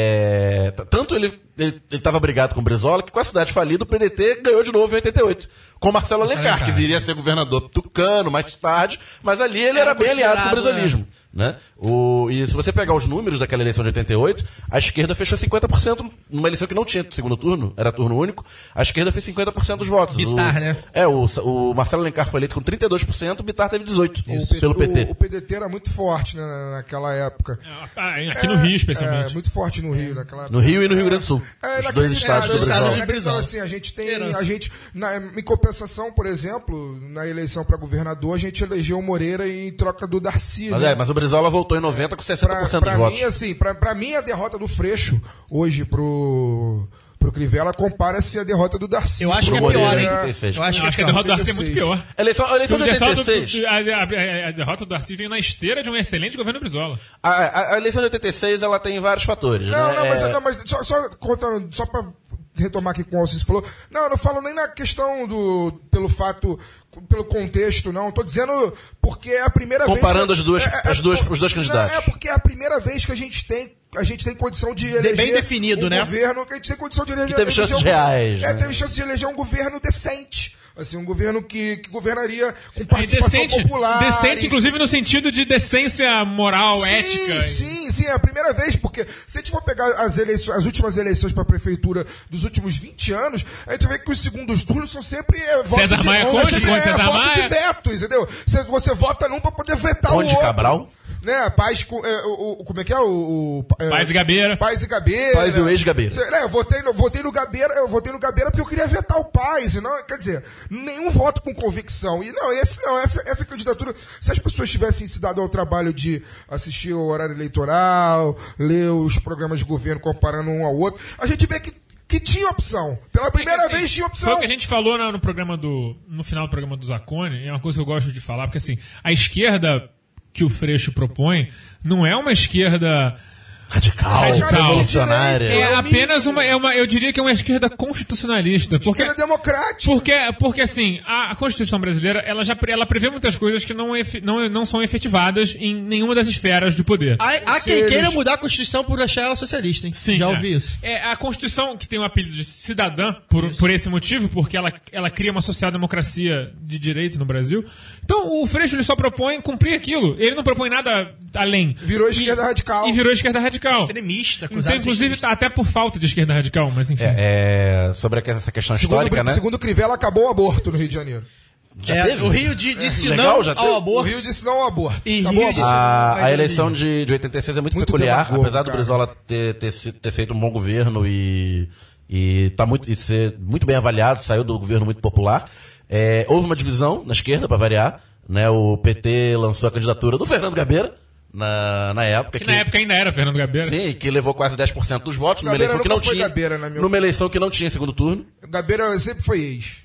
é, t- tanto ele ele estava brigado com o Brizola que com a cidade falida o P D T ganhou de novo em oitenta e oito. Com Marcelo Alencar, Alencar. que viria a ser governador tucano mais tarde, mas ali ele era, Era bem aliado com o considerado, brizolismo. Né? O, e se você pegar os números daquela eleição de oitenta e oito, a esquerda fechou cinquenta por cento numa eleição que não tinha segundo turno, era turno único, a esquerda fez cinquenta por cento dos votos. Bittar, o, né? É, o, o Marcelo Alencar foi eleito com trinta e dois por cento, o Bittar teve dezoito por cento O P- pelo P T. O, o P D T era muito forte né, naquela época. Ah, aqui no Rio, especialmente. É, muito forte no Rio naquela época. No Rio e no Rio Grande do Sul. É, os naquele- dois estados é, do dois Brizola. estados, de né, Brizola. então, assim, a gente tem, Herança. a gente, na, em compensação, por exemplo, na eleição para governador, a gente elegeu o Moreira em troca do Darcy, Mas, né? é, mas o Brizola voltou em noventa com sessenta por cento Pra, dos pra votos. mim, assim, pra, pra mim a derrota do Freixo hoje pro, pro Crivella compara-se à derrota do Darcy. Eu acho pro que é Moreira, pior, hein? em oitenta e seis. Eu acho Eu que é acho que a pior. derrota do Darcy é muito oitenta e seis. pior. A eleição, a eleição de O oitenta e derrota seis... do- a, a- a- a derrota do Darcy veio na esteira de um excelente governo Brizola. A, a- a eleição de oitenta e seis ela tem vários fatores. Não, né? não, mas, É, não, mas só, só contando, só pra retomar aqui com o Alcides falou. Não, eu não falo nem na questão do. pelo fato. pelo contexto, não. Tô dizendo porque é a primeira Comparando vez. as duas- as duas- os dois não, candidatos. É porque é a primeira vez que a gente tem. A gente tem condição de eleger bem definido, um né? governo que a gente tem condição de eleger. Que teve eleger chances um- reais, É, né? teve chance de eleger um governo decente. Assim, um governo que, que governaria com participação decente, popular. decente, e- inclusive no sentido de decência moral, sim, ética. Sim, sim, é a primeira vez, porque se a gente for pegar as, eleições, as últimas eleições para a prefeitura dos últimos vinte anos, a gente vê que os segundos turnos são sempre é, voto César de, Maia é, Conde, sempre, Conde é, César voto Maia. de veto, entendeu? Você, você vota num para poder vetar Conde o outro. Cabral. Né, Paz, com- é, o, o- como é que é? O, o, é, Paz e Gabeira. Paz e Gabeira. Paz e o ex-Gabeira. Cê- né, eu votei no, votei no Gabeira, eu votei no Gabeira porque eu queria vetar o Paz, e não, quer dizer, nenhum voto com convicção. E não, esse não, essa, essa candidatura, se as pessoas tivessem se dado ao trabalho de assistir o horário eleitoral, ler os programas de governo comparando um ao outro, a gente vê que, que tinha opção. Pela primeira Assim, vez tinha opção. Foi o que a gente falou no, no programa do. No final do programa do Zacone, é uma coisa que eu gosto de falar, porque assim, a esquerda que o Freixo propõe não é uma esquerda. Radical, Radical. revolucionária. É É o apenas mínimo. uma, é uma. Eu diria que é uma esquerda constitucionalista. Porque, Esquerda democrática. porque, porque assim, a, a Constituição brasileira ela já pre- ela prevê muitas coisas que não, efe- não, não são efetivadas em nenhuma das esferas do poder. Há, há quem Conselhos. queira mudar a Constituição por achar ela socialista, hein? Sim, Já é. ouvi isso. É, a Constituição, que tem o apelido de cidadã, por, por esse motivo, porque ela, ela cria uma social-democracia de direito no Brasil. Então, o Freixo ele só propõe cumprir aquilo. Ele não propõe nada além. Virou E- esquerda radical. E virou esquerda radical. Extremista, Então, acusado de inclusive, extremista. tá até por falta de esquerda radical, mas enfim. É, é, sobre essa questão Segundo, histórica, né? segundo Crivella, acabou o aborto no Rio de Janeiro. Já É, teve? o Rio di- disse Legal, não já teve? ao O aborto. Rio disse não ao aborto. E Acabou Rio o disse- aborto. A, Vai a do eleição de, de oitenta e seis é muito, Muito peculiar, demagogo, apesar do cara. Brizola ter, ter, se- ter feito um bom governo e, e, tá muito, e ser muito bem avaliado, saiu do governo muito popular. É, houve uma divisão na esquerda, para variar. Né, o P T lançou a candidatura do Fernando Gabeira, na, na época. Que na época ainda era Fernando Gabeira. Sim, que levou quase dez por cento dos votos, numa Gabeira eleição que nunca não foi tinha. Gabeira, na minha numa eleição que não tinha segundo turno. Gabeira sempre foi ex.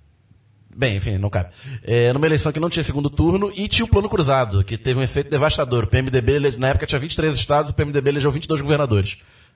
Bem, enfim, não cabe. É, numa eleição que não tinha segundo turno e tinha o plano cruzado, que teve um efeito devastador. O P M D B, ele- na época tinha vinte e três estados, o P M D B elegeu vinte e dois governadores.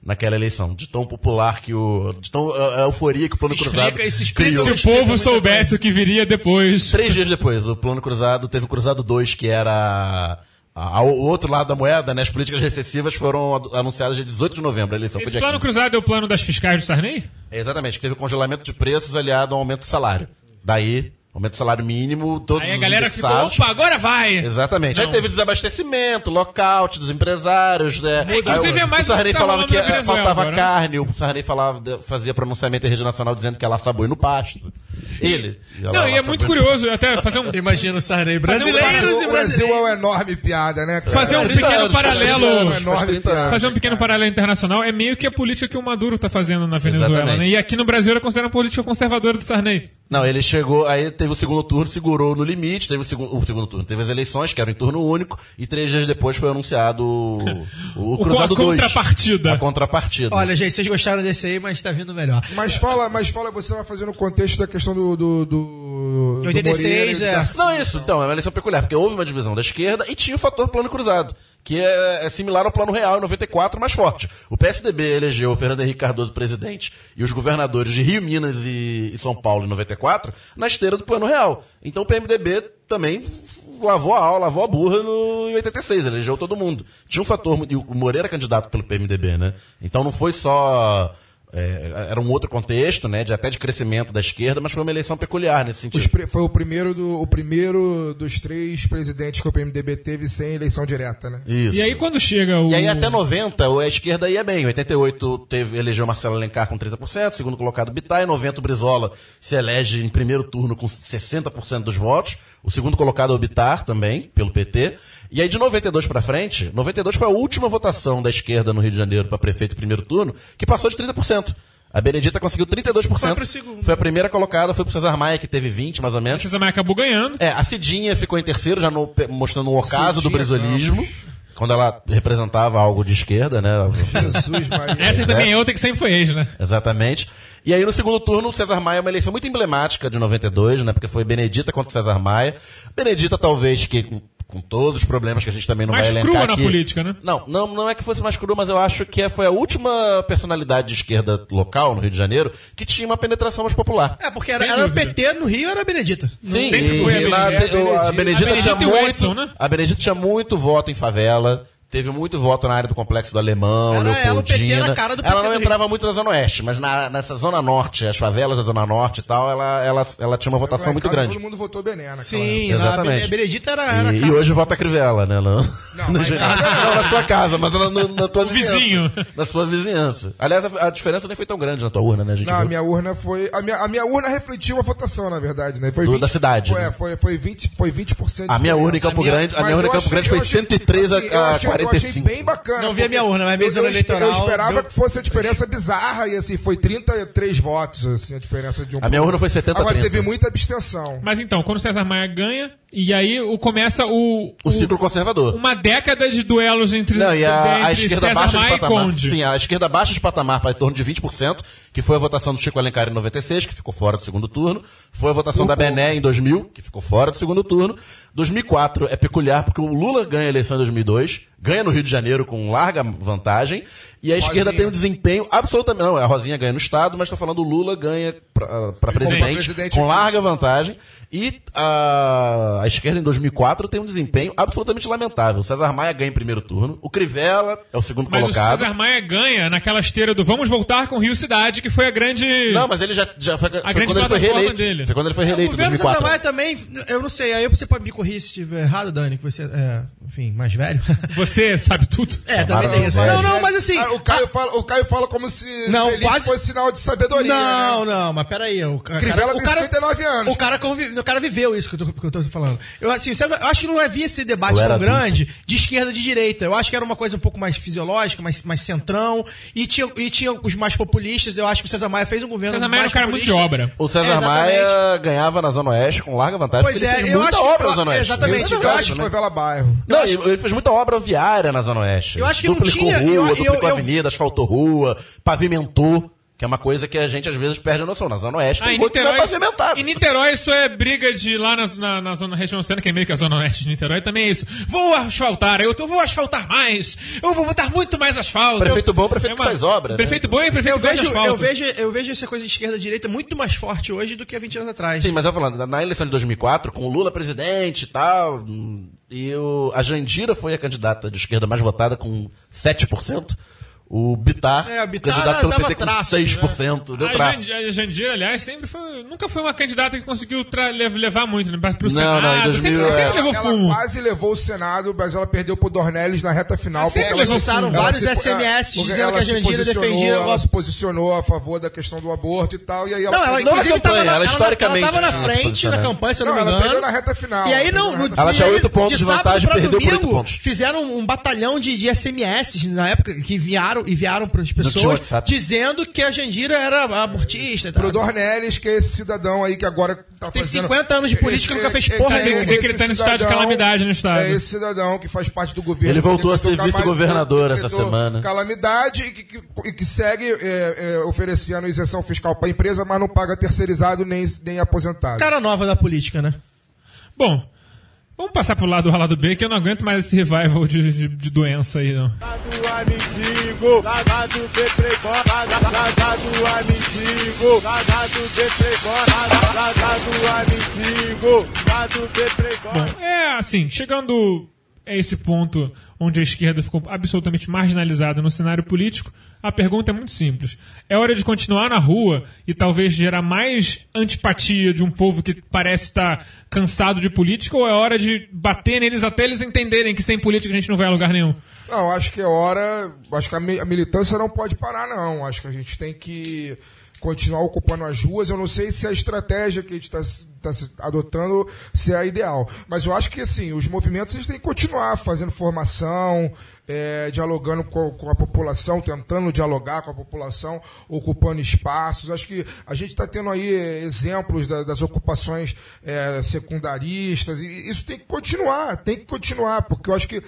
naquela eleição, de tão popular que o... de tão a, a euforia que o Plano Se Cruzado explica, se explica, criou. Se o povo soubesse o que viria depois. Três dias depois, o Plano Cruzado teve o Cruzado dois, que era a, a, o outro lado da moeda, né? As políticas recessivas foram adu- anunciadas dia dezoito de novembro, a eleição foi Esse dia plano quinze. cruzado é o plano das fiscais do Sarney? É, exatamente, que teve o congelamento de preços aliado ao aumento do salário. Daí, aumento do salário mínimo, todos Aí a os galera ficou, indexados. opa, agora vai! Exatamente. Não. Aí teve desabastecimento, lockout dos empresários, né? É, inclusive, Aí, é mais o Sarney o que tá falava rolando que na eh, Venezuela faltava agora, né? carne, o Sarney falava, de- fazia pronunciamento em rede nacional dizendo que ela saboi no pasto. Ele. ia lá, Não, e lá é muito saboi no curioso, até fazer um, Imagina o Sarney. um Brasileiros O e Brasil é brasileiros. uma enorme piada, né, cara? fazer um trinta pequeno anos, faz trinta paralelo. anos, faz trinta anos. Fazer um pequeno paralelo internacional é meio que a política que o Maduro tá fazendo na Venezuela, Exatamente. né? E aqui no Brasil era considerada a política conservadora do Sarney. Não, ele chegou, aí teve o segundo turno, segurou no limite, teve o segundo, o segundo turno, teve as eleições, que era em turno único, e três dias depois foi anunciado o, o, O- Cruzado a dois. contrapartida. A contrapartida. Olha, gente, vocês gostaram desse aí, mas tá vindo melhor. Mas fala, mas fala, você vai fazer no contexto da questão do. do, do, do oitenta e seis, Moreira, é. da- Não, é isso. Então, é uma eleição peculiar, porque houve uma divisão da esquerda e tinha o fator plano cruzado, que é, é similar ao plano real em noventa e quatro, mais forte. O P S D B elegeu o Fernando Henrique Cardoso presidente e os governadores de Rio, Minas e, e São Paulo em noventa e quatro na esteira do plano real. Então o P M D B também lavou a aula, lavou a burra no, em oitenta e seis, elegeu todo mundo. Tinha um fator, e o Moreira era candidato pelo P M D B, né? Então não foi só... É, era um outro contexto, né, de, até de crescimento da esquerda, mas foi uma eleição peculiar nesse sentido. Os pre- Foi o primeiro, do, o primeiro dos três presidentes que o P M D B teve sem eleição direta, né? Isso. E aí quando chega o... E aí até noventa a esquerda ia bem. Em oitenta e oito teve, elegeu Marcelo Alencar com trinta por cento, segundo colocado Bittar. Em noventa o Brizola se elege em primeiro turno com sessenta por cento dos votos. O segundo colocado é o Bittar também, pelo P T. E aí de noventa e dois pra frente, noventa e dois foi a última votação da esquerda no Rio de Janeiro para prefeito em primeiro turno, que passou de trinta por cento. A Benedita conseguiu trinta e dois por cento. Foi pro segundo. Foi a primeira colocada, foi pro Cesar Maia, que teve vinte, mais ou A menos. César Maia acabou ganhando. É, a Cidinha ficou em terceiro, já no- mostrando um ocaso do Cidinha brizolismo, quando ela representava algo de esquerda, né? Jesus, Maria. Essa também é outra que sempre foi ex, né? Exatamente. E aí no segundo turno, o Cesar Maia é uma eleição muito emblemática de noventa e dois, né? Porque foi Benedita contra o Cesar Maia. Benedita, talvez, que com, com todos os problemas que a gente também não Mais vai elencar crua na aqui. política, né? Não, não, não é que fosse mais crua, mas eu acho que foi a última personalidade de esquerda local no Rio de Janeiro que tinha uma penetração mais popular. É, porque era, Sem era o dúvida. P T no Rio, era a Benedita. Sim, sempre e, foi a e na- Benedita. o- a Benedita A tinha Benedita e o muito, Edson, né? a Benedita tinha muito voto em favela. Teve muito voto na área do Complexo do Alemão, Era ela, o P T Leopoldina. era a cara do P T Ela não do Rio. entrava muito na Zona Oeste, mas na, nessa Zona Norte, as favelas da Zona Norte e tal, ela, ela, ela tinha uma votação Lá em muito casa, grande. Todo mundo votou Bené naquela Sim, época. na Exatamente. Bene- Benedita era, era a E, cara. e hoje vota a Crivella, né? Não, Não, mas- não na sua casa, mas na, na, na tua O vizinho. vizinhança. Na sua vizinhança. Aliás, a, a diferença nem foi tão grande na tua urna, né? A gente Não, a viu. minha urna foi. A minha, a minha urna refletiu a votação, na verdade, né? Foi Do- vinte da cidade, Foi, né? foi, foi, vinte, foi vinte por cento. A minha urna em diferença. Campo minha- Grande, a Mas minha urna em eu Campo achei- Grande foi eu achei- cento e três assim, eu a, a achei- quarenta Eu e achei cinco. bem bacana. Não vi a porque minha urna, mas a mesa eu, eu, eleitoral Eu esperava deu- que fosse a diferença bizarra e assim, foi trinta e três votos, assim, a diferença de um. A minha urna foi setenta a Agora trinta. teve muita abstenção. Mas então, quando o César Maia ganha, e aí o, começa o, O ciclo conservador. uma década de duelos entre, Não, e a, a entre esquerda César baixa de Maia e patamar. Conde. Sim, a esquerda baixa de patamar para em torno de vinte por cento, que foi a votação do Chico Alencar em noventa e seis, que ficou fora do segundo turno. Foi a votação da Bené em dois mil, que ficou fora do segundo turno. dois mil e quatro é peculiar porque o Lula ganha a eleição em dois mil e dois, ganha no Rio de Janeiro com larga vantagem, e a esquerda Rosinha. tem um desempenho absolutamente... Não, a Rosinha ganha no Estado, mas estou falando o Lula ganha para presidente, presidente com aqui. larga vantagem. E a, a esquerda em dois mil e quatro tem um desempenho absolutamente lamentável. O César Maia ganha em primeiro turno, o Crivella é o segundo Mas colocado. o César Maia ganha naquela esteira do vamos voltar com Rio Cidade, que foi a grande... Não, mas ele já, já foi, foi grande quando ele foi plataforma reeleito. dele. Foi quando ele foi O reeleito em governo dois mil e César quatro. Maia também, eu não sei, aí você pode me corrigir se estiver errado, Dani, que você é, enfim, mais velho. Você sabe tudo. É, também Tomara tem isso. que Não, vai. não, mas assim... Ah, o, Caio fala, o Caio fala como se Não, velhice quase- fosse sinal de sabedoria. Não, né? não, mas peraí. O cara, Crivella o tem cara, cinquenta e nove anos. O cara, convive- o cara viveu isso que eu tô, que eu tô falando. Eu, assim, o César, eu acho que não havia esse debate Eu tão era grande de esquerda e de direita. Eu acho que era uma coisa um pouco mais fisiológica, mais, mais centrão. E tinha, e tinha os mais populistas. Eu acho que o César Maia fez um governo César Maia era mais um cara muito de populista. obra. O César É, exatamente. Maia ganhava na Zona Oeste com larga vantagem, Pois porque ele é, fez eu muita acho que- obra na Zona Oeste. exatamente, Isso é eu verdade, acho Cidade né? foi Vela Bairro. Não, ele ele fez muita obra viária na Zona Oeste. Eu acho que não duplicou tinha- rua, eu- eu- duplicou eu- avenida, asfaltou rua, pavimentou. Que é uma coisa que a gente às vezes perde a noção. Na Zona Oeste Ah, tem em muito que não é Niterói, pavimentado. em Niterói isso é briga de lá na, na, na zona região oceana, que é meio que a Zona Oeste de Niterói, também é isso. Vou asfaltar, eu tô, vou asfaltar mais, eu vou botar muito mais asfalto. Prefeito eu, bom, prefeito é uma, que faz obra. Prefeito né? bom e prefeito Eu que faz vejo, asfalto. eu, vejo, eu vejo essa coisa de esquerda-direita muito mais forte hoje do que há vinte anos atrás. Sim, mas eu falando, na eleição de dois mil e quatro, com o Lula presidente e tal, e o, a Jandira foi a candidata de esquerda mais votada com sete por cento. O Bitar, É, a Bitar candidato pelo dava P T com traço, seis por cento. né? Deu A traço. Jandira, a Jandira, aliás, sempre foi, nunca foi uma candidata que conseguiu tra- levar muito, né? Pro Não, Senado. não, em dois mil, sempre, é, sempre levou Ela fumo. quase levou o Senado, mas ela perdeu pro Dornelles na reta final. Sempre porque levou ela se- fumo. ela vários se- S M S porque dizendo ela que a se Jandira posicionou- defendia Ela o- se posicionou a favor da questão do aborto e tal, e aí ela Não, ela perdeu- Não na inclusive tava campanha, na, ela ela, historicamente ela tava na tinha se frente posicionado. na campanha, se eu não, Não, me ela engano. perdeu na reta final. E aí, Ela não, perdeu na no, reta Ela tinha oito pontos de de sábado vantagem, pra perdeu por oito domingo, pontos. Fizeram um batalhão de, de S M S na época que enviaram, enviaram para as tinha pessoas WhatsApp. dizendo que a Jandira era abortista. Pro Tá? Dornelles, que é esse cidadão aí que agora tá Tem fazendo... cinquenta anos de política e nunca fez porra é- nenhuma. é- Decretando esse estado de cidadão- calamidade no estado. É esse cidadão que faz parte do governo. Ele voltou que a ser decretou cama- vice-governador essa decretou semana. Calamidade e que, que- e que segue é, é, oferecendo isenção fiscal pra empresa, mas não paga terceirizado nem, nem aposentado. Cara nova da política, né? Bom, vamos passar pro lado A, lado B, que eu não aguento mais esse revival de, de, de doença aí, não. Bom, é assim, chegando a esse ponto onde a esquerda ficou absolutamente marginalizada no cenário político, a pergunta é muito simples. É hora de continuar na rua e talvez gerar mais antipatia de um povo que parece estar cansado de política, ou é hora de bater neles até eles entenderem que sem política a gente não vai a lugar nenhum? Não, acho que é hora. Acho que a, mi- a militância não pode parar, não. Acho que a gente tem que continuar ocupando as ruas. Eu não sei se a estratégia que a gente está adotando se é a ideal. Mas eu acho que assim, os movimentos eles têm que continuar fazendo formação, é, dialogando com, com a população, tentando dialogar com a população, ocupando espaços. Acho que a gente está tendo aí exemplos da, das ocupações é, secundaristas, e isso tem que continuar, tem que continuar, porque eu acho que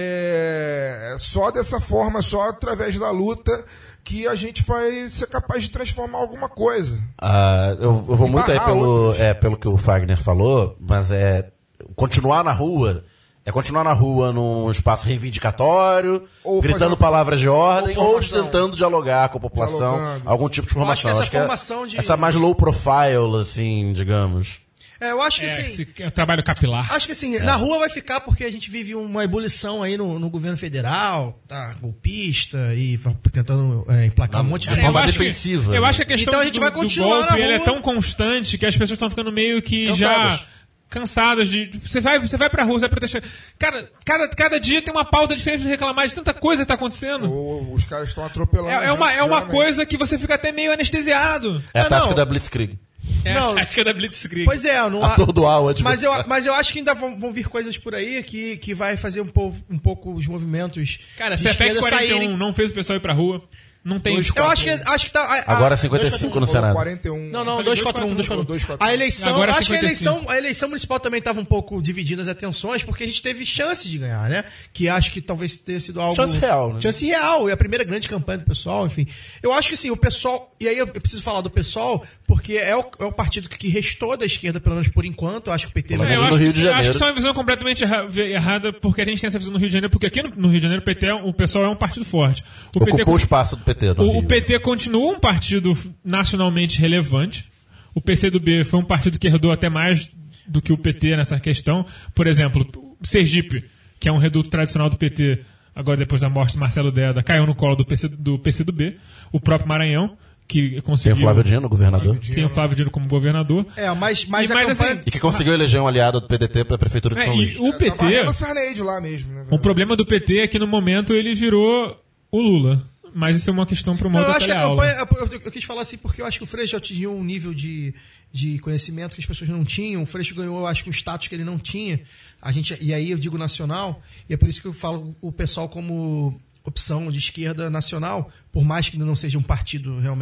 é, só dessa forma, só através da luta, que a gente vai ser capaz de transformar alguma coisa. Ah, eu, eu vou E muito aí barrar pelo, outros. é, pelo que o Fagner falou, mas é continuar na rua. É continuar na rua num espaço reivindicatório, Ou gritando fazer uma- palavras de ordem, ou ou, formação. tentando dialogar com a população, Dialogando. algum tipo de formação. Eu acho que essa é formação de- essa mais low profile, assim, digamos. É, eu acho que É, assim. esse é o trabalho capilar. Acho que assim, na rua vai ficar porque a gente vive uma ebulição aí no, no governo federal, tá golpista e va- tentando é, emplacar um monte de de forma eu acho defensiva, Que, eu né? acho que a questão Então a gente do, vai do continuar golpe na ele é rua. tão constante que as pessoas estão ficando meio que Cansadas. já cansadas de... Você vai, você vai pra rua, você vai protestar. Cara, cada, cada dia tem uma pauta diferente de reclamar de tanta coisa que tá acontecendo. Ou os caras estão atropelando. É, a é uma, gente, é uma geralmente. coisa que você fica até meio anestesiado. É a Ah, tática não. da Blitzkrieg. É Não. a tática da Blitzkrieg. Pois é, não há... Atordoar o mas eu, adversário. mas eu acho que ainda vão, vão vir coisas por aí que, que vai fazer um pouco, um pouco os movimentos Cara, de se a P E C esquerda quarenta e um saírem. não fez o pessoal ir pra rua, não tem... Dois, Eu acho que, acho que tá... a- a- Agora cinquenta e cinco no Falou Senado. quarenta e um. Não, não, Falei dois quatro um, dois quatro um. dois quatro um. A eleição, Agora acho que a cinquenta e cinco. eleição, a eleição municipal também estava um pouco dividida as atenções, porque a gente teve chance de ganhar, né? Que acho que talvez tenha sido algo... Chance real, né? Chance real, e a primeira grande campanha do pessoal, enfim. Eu acho que assim, o pessoal... E aí eu preciso falar do pessoal, porque é o, é o partido que restou da esquerda, pelo menos por enquanto. Eu acho que o P T vai... É, eu no acho, Rio que, de acho que Janeiro. isso é uma visão completamente erra- errada, porque a gente tem essa visão no Rio de Janeiro, porque aqui no, no Rio de Janeiro o P T, é- o pessoal é um partido forte. O Ocupou P T, o espaço do P T. no o, o Rio. P T continua um partido nacionalmente relevante. O P C do B foi um partido que herdou até mais do que o P T nessa questão. Por exemplo, o Sergipe, que é um reduto tradicional do P T, agora depois da morte de Marcelo Deda, caiu no colo do P C do, P C do B. O próprio Maranhão, que Tem conseguiu... o Flávio Dino, governador. Tem o Flávio Dino como governador. É, mas, mas E a mais campanha... assim, E que conseguiu eleger um aliado do P D T para a Prefeitura de É, São e Luís. o P Tá varrendo T... a Sarney lá mesmo, né? O problema do P T é que no momento ele virou o Lula. Mas isso é uma questão para uma Não, eu outra acho que a teleaula. campanha. Eu, eu quis falar assim porque eu acho que o Freixo atingiu um nível de, de conhecimento que as pessoas não tinham. O Freixo ganhou, eu acho, um status que ele não tinha. A gente, e aí eu digo nacional, e é por isso que eu falo o pessoal como opção de esquerda nacional, por mais que não seja um partido realmente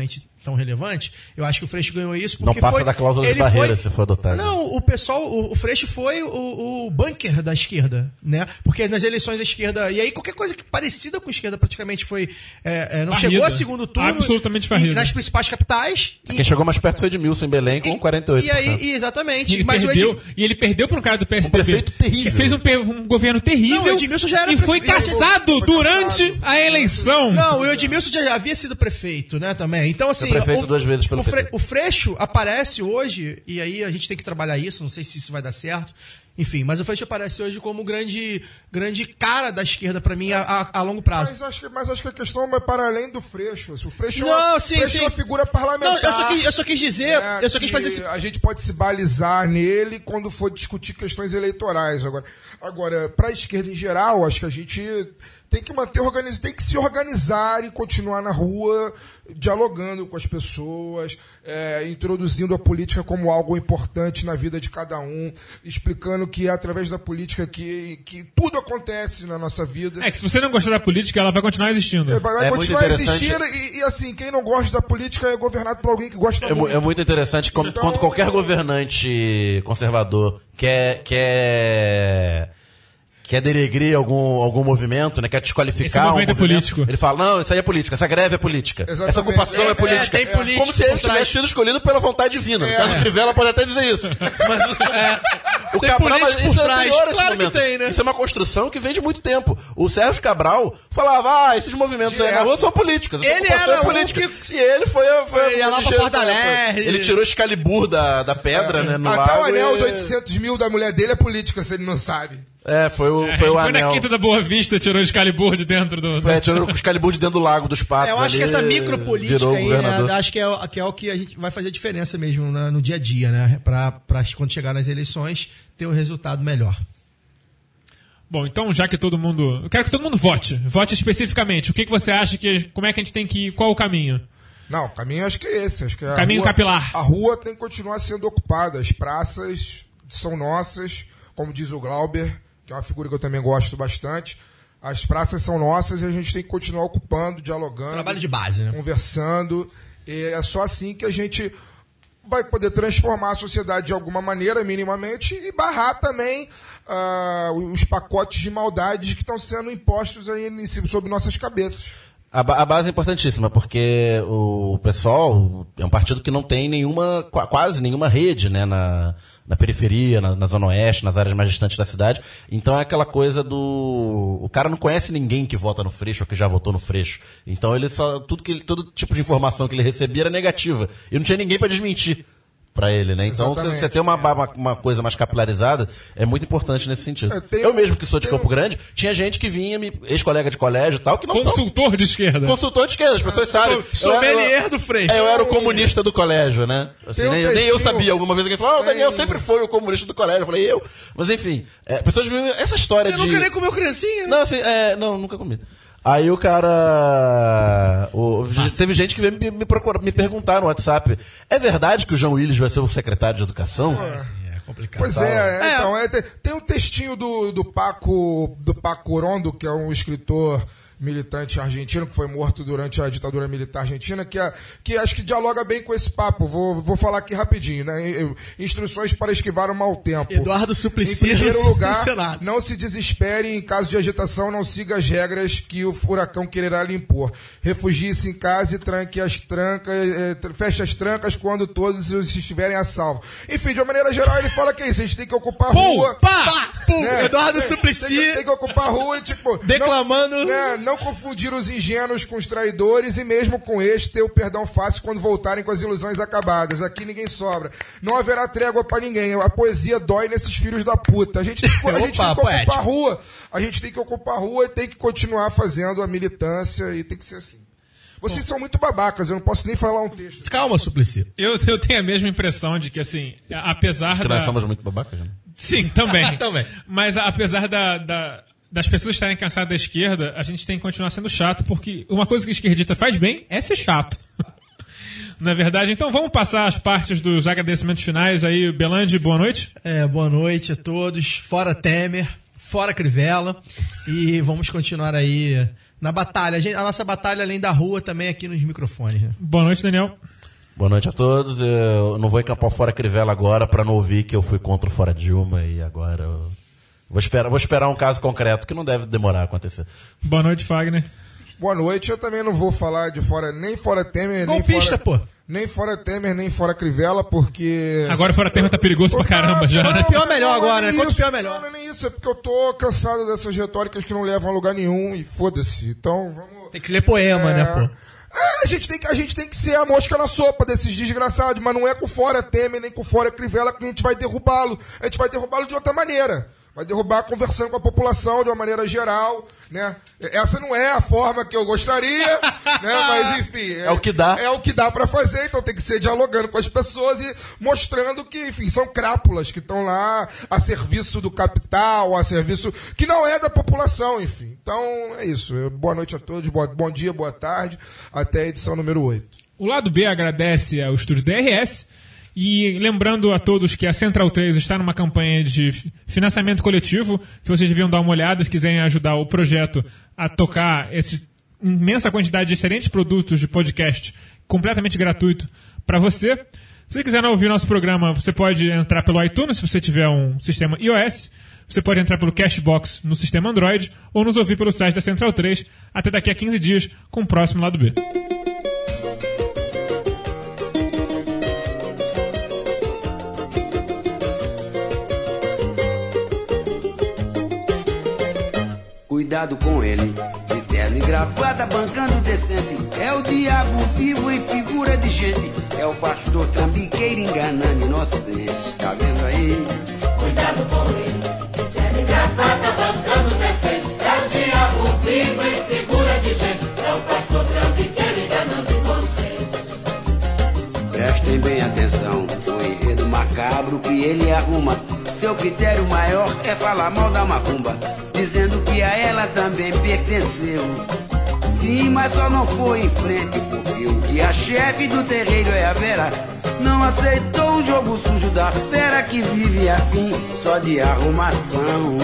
tão relevante, eu acho que o Freixo ganhou isso porque não passa foi, da cláusula de barreira foi, se for adotado. Não, o pessoal, o, o Freixo foi o, o bunker da esquerda, né? Porque nas eleições da esquerda, e aí qualquer coisa que parecida com a esquerda praticamente foi, é, é, não Farrida. chegou a segundo turno. Absolutamente farrida. E nas principais capitais. Quem e, chegou mais perto foi Edmilson em Belém com e, quarenta e oito por cento. E aí, exatamente. E ele, mas perdeu, o Ed... e ele perdeu para um cara do P S D B. Um prefeito terrível. Que fez um, um governo terrível. Não, o Edmilson já era e foi prefeito. caçado Foi durante caçado. a eleição. Não, o Edmilson já havia sido prefeito, né, também. Então, assim... Foi prefeito o, duas vezes pelo o, Fre, P T. o Freixo aparece hoje, e aí a gente tem que trabalhar isso, não sei se isso vai dar certo. Enfim, mas o Freixo aparece hoje como o grande, grande cara da esquerda pra mim a, a, a longo prazo. Mas acho, que, mas acho que a questão vai para além do Freixo. O Freixo, Não, é, uma, sim, Freixo sim. é uma figura parlamentar. Não, eu só quis, eu só quis dizer, né, eu só quis que fazer esse... A gente pode se balizar nele quando for discutir questões eleitorais. Agora, agora para a esquerda em geral, acho que a gente tem que manter organiz... tem que se organizar e continuar na rua, dialogando com as pessoas, é, introduzindo a política como algo importante na vida de cada um, explicando que é através da política que, que tudo acontece na nossa vida. É que se você não gostar da política, ela vai continuar existindo. É, vai vai É continuar muito interessante. existindo e, e, assim, quem não gosta da política é governado por alguém que gosta É, mu- muito. é muito interessante como, Então- quando qualquer governante conservador quer, quer, quer denegrir algum, algum movimento, né, quer desqualificar Esse um movimento é movimento, político. ele fala, não, isso aí é política, essa greve é política, Exatamente. essa ocupação é, É, política. é, tem político Como se ele por trás. tivesse sido escolhido pela vontade divina. No É. caso do Crivella pode até dizer isso. Mas o Tem Cabral, mas político isso por é trás. anterior a esse Claro que momento. tem, né? Isso é uma construção que vem de muito tempo. O Sérgio Cabral falava, ah, esses movimentos aí na Direto. rua são políticos. essa Ele ocupação era é um política. que- E ele foi... foi, Foi lá pra foi- Porto foi- Alegre. Ele tirou Excalibur da, da pedra, né, no Até lago. o anel e- de oitocentos mil da mulher dele é política, se ele não sabe. É, foi o, É, foi o ele foi anel. na quinta da Boa Vista, tirou o Excalibur de dentro do... Foi, tirou o Excalibur de dentro do lago dos patos. É, eu acho ali, que essa micropolítica virou aí, governador. né, acho que é, o- que é o que a gente vai fazer diferença mesmo né, no dia a dia, né? Pra, pra quando chegar nas eleições ter um resultado melhor. Bom, então já que todo mundo... Eu quero que todo mundo vote. Vote especificamente. O que, que você acha que... Como é que a gente tem que ir? Qual o caminho? Não, o caminho acho que é esse. Acho que a Caminho rua, capilar. A rua tem que continuar sendo ocupada. As praças são nossas, como diz o Glauber, que é uma figura que eu também gosto bastante. As praças são nossas e a gente tem que continuar ocupando, dialogando, Trabalho de base, né? conversando. E é só assim que a gente vai poder transformar a sociedade de alguma maneira, minimamente, e barrar também ah, os pacotes de maldades que estão sendo impostos aí em cima- sobre nossas cabeças. A, ba- a base é importantíssima, porque o PSOL é um partido que não tem nenhuma, qua- quase nenhuma rede, né, na, na periferia, na, na Zona Oeste, nas áreas mais distantes da cidade. Então é aquela coisa do... O cara não conhece ninguém que vota no Freixo ou que já votou no Freixo. Então ele só... Tudo, que ele, todo tipo de informação que ele recebia era negativa. E não tinha ninguém para desmentir pra ele, né? Então, Exatamente. você ter uma, uma, uma coisa mais capilarizada é muito importante nesse sentido. É, tem eu um- mesmo que sou de tem Campo um- Grande, tinha gente que vinha, me- ex-colega de colégio e tal, que não são Consultor de esquerda. consultor de esquerda, as pessoas sabem. Sommelier Eu- eu- do Freixo. é, Eu era o comunista do colégio, né? Assim, Tem um nem, nem eu textinho- sabia. Alguma vez alguém falou, ah, o Daniel Tem- sempre foi o comunista do colégio. Eu falei, eu. Mas enfim, é, pessoas viram essa história Você de... nunca nem comeu criancinha, né? Não, assim, é, não, nunca comi. Aí o cara... O, teve gente que veio me, me, procurar, me perguntar no WhatsApp, é verdade que o João Willis vai ser o secretário de educação? É complicado. Pois é, é, É. então, é, tem, tem um textinho do, do Paco do Paco Orondo, que é um escritor militante argentino, que foi morto durante a ditadura militar argentina, que, é, que acho que dialoga bem com esse papo. Vou, vou falar aqui rapidinho, né? Eu- Instruções para esquivar o mau tempo. Eduardo Suplicy Em primeiro no lugar, Senado. não se desespere em caso de agitação, não siga as regras que o furacão quererá lhe impor. Refugie-se em casa e tranque as trancas, eh, tra- feche as trancas quando todos estiverem a salvo. Enfim, de uma maneira geral, ele fala que é isso, a gente tem que ocupar a Pum, rua. Pá! Pum! né? Eduardo Tem- Suplicy Tem, que- tem que ocupar a rua e, tipo... declamando... Não, né, não confundir os ingênuos com os traidores e mesmo com este ter o perdão fácil quando voltarem com as ilusões acabadas. Aqui ninguém sobra. Não haverá trégua pra ninguém. A poesia dói nesses filhos da puta. A gente tem que, a gente tem Opa, que ocupar poético. a rua. A gente tem que ocupar a rua e tem que continuar fazendo a militância e tem que ser assim. Vocês são muito babacas, eu não posso nem falar um texto. Calma, Suplicy. Eu, eu tenho a mesma impressão de que, assim, apesar Que da... nós somos muito babacas, né? Sim, também. Também. Mas apesar da, da- das pessoas estarem cansadas da esquerda, a gente tem que continuar sendo chato, porque uma coisa que o esquerdista faz bem é ser chato. Não é verdade? Então vamos passar as partes dos agradecimentos finais aí. Belandi, boa noite. É, boa noite a todos. Fora Temer, fora Crivella. E vamos continuar aí na batalha. A, gente, a nossa batalha além da rua também aqui nos microfones. Né? Boa noite, Daniel. Boa noite a todos. Eu não vou encampar o Fora Crivella agora para não ouvir que eu fui contra o Fora Dilma e agora eu vou esperar, vou esperar um caso concreto que não deve demorar a acontecer. Boa noite, Fagner. Boa noite. Eu também não vou falar de fora, nem fora Temer, nem Golpista, fora... pô. Nem fora Temer, nem fora Crivella, porque... Agora fora Temer tá perigoso pra caramba já, né? Pior melhor agora, né? Quanto Isso, pior melhor. Não, não é nem isso, é porque eu tô cansado dessas retóricas que não levam a lugar nenhum e foda-se. Então, vamos... Tem que ler poema, é... né, pô? É, a gente, tem que, a gente tem que ser a mosca na sopa desses desgraçados, mas não é com fora Temer, nem com fora Crivella que a gente vai derrubá-lo. A gente vai derrubá-lo de outra maneira. Vai derrubar conversando com a população de uma maneira geral, né? Essa não é a forma que eu gostaria, né? Mas enfim... É, é o que dá. É o que dá pra fazer, então tem que ser dialogando com as pessoas e mostrando que, enfim, são crápulas que estão lá a serviço do capital, a serviço... que não é da população, enfim. Então, é isso. Boa noite a todos, boa, bom dia, boa tarde, até a edição número oito. O Lado B agradece ao estúdio D R S. E lembrando a todos que a Central três está numa campanha de financiamento coletivo, que vocês deviam dar uma olhada se quiserem ajudar o projeto a tocar essa imensa quantidade de excelentes produtos de podcast completamente gratuito para você. Se você quiser não ouvir nosso programa, você pode entrar pelo iTunes, se você tiver um sistema iOS. Você pode entrar pelo Cashbox no sistema Android ou nos ouvir pelo site da Central três até daqui a quinze dias com o próximo Lado B. Cuidado com ele, de terno e gravata, bancando decente. É o diabo vivo em figura de gente. É o pastor trambiqueiro enganando inocentes. Tá vendo aí? Cuidado com ele, de terno e gravata, bancando decente. É o diabo vivo em figura de gente. É o pastor trambiqueiro enganando inocentes. Prestem bem atenção, o enredo macabro que ele arruma. Seu critério maior é falar mal da macumba, dizendo que a ela também pertenceu. Sim, mas só não foi em frente, porque o que a chefe do terreiro é a Vera não aceitou o jogo sujo da fera que vive afim só de arrumação.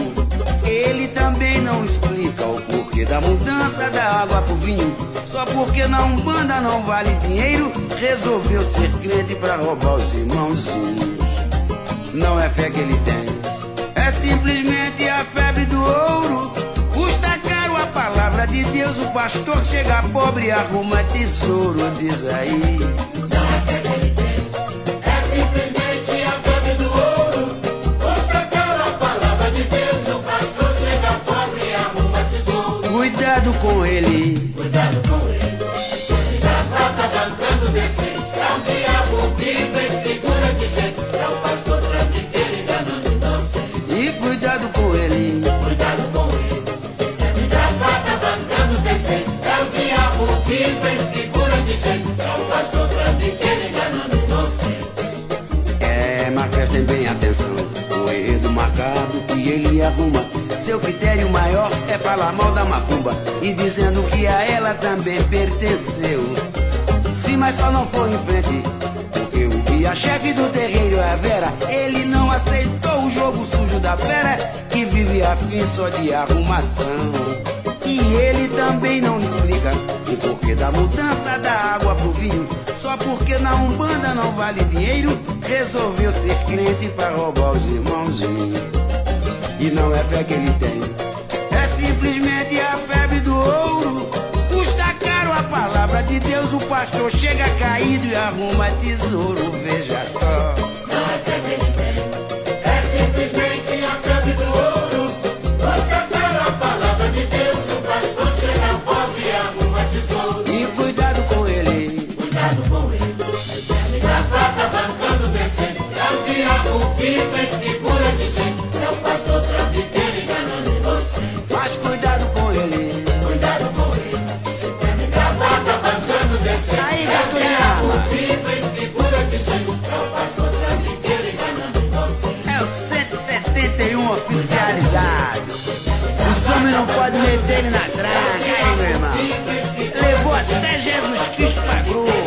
Ele também não explica o porquê da mudança da água pro vinho. Só porque na Umbanda não vale dinheiro, resolveu ser crente pra roubar os irmãozinhos. Não é fé que ele tem, é simplesmente a febre do ouro. Custa caro a palavra de Deus, o pastor chega pobre e arruma tesouro, diz aí. Não é fé que ele tem, é simplesmente a febre do ouro. Custa caro a palavra de Deus, o pastor chega pobre e arruma tesouro. Cuidado com ele, cuidado com ele, de gravata bancando decente. É um diabo vivo em figura de gente. É o pastor trambiqueiro enganando inocente. E cuidado com ele, cuidado com ele, de gravata bancando decente. É o diabo vivo em figura de gente. É o pastor trambiqueiro enganando inocente. É, mas prestem bem atenção, o enredo macabro que ele arruma. Seu critério maior é falar mal da macumba e dizendo que a ela também pertenceu. Sim, mas só não foi em frente, porque o que a chefe do terreiro é a Vera, ele não aceitou o jogo sujo da fera que vive afim só de arrumação. E ele também não explica o porquê da mudança da água pro vinho. Só porque na Umbanda não vale dinheiro, resolveu ser crente pra roubar os irmãozinhos. E não é fé que ele tem, é simplesmente a febre do ouro. Custa caro a palavra de Deus, o pastor chega caído e arruma tesouro, veja só. Não é fé que ele tem, é simplesmente a febre do ouro. Custa caro a palavra de Deus, o pastor chega pobre e arruma tesouro. E cuidado com ele, cuidado com ele, de terno e gravata bancando decente. É o diabo vivo em figura de gente. É o pastor trambiqueiro enganando inocente. Mas cuidado com ele, cuidado com ele, de terno e gravata bancando decente. Aí, é o diabo vivo em figura de gente. É o pastor trambiqueiro enganando inocente. é o cento e setenta e um oficializado. Os homens não podem meter ele na tranca, aí, meu irmão. Levou até Jesus Cristo pra cruz.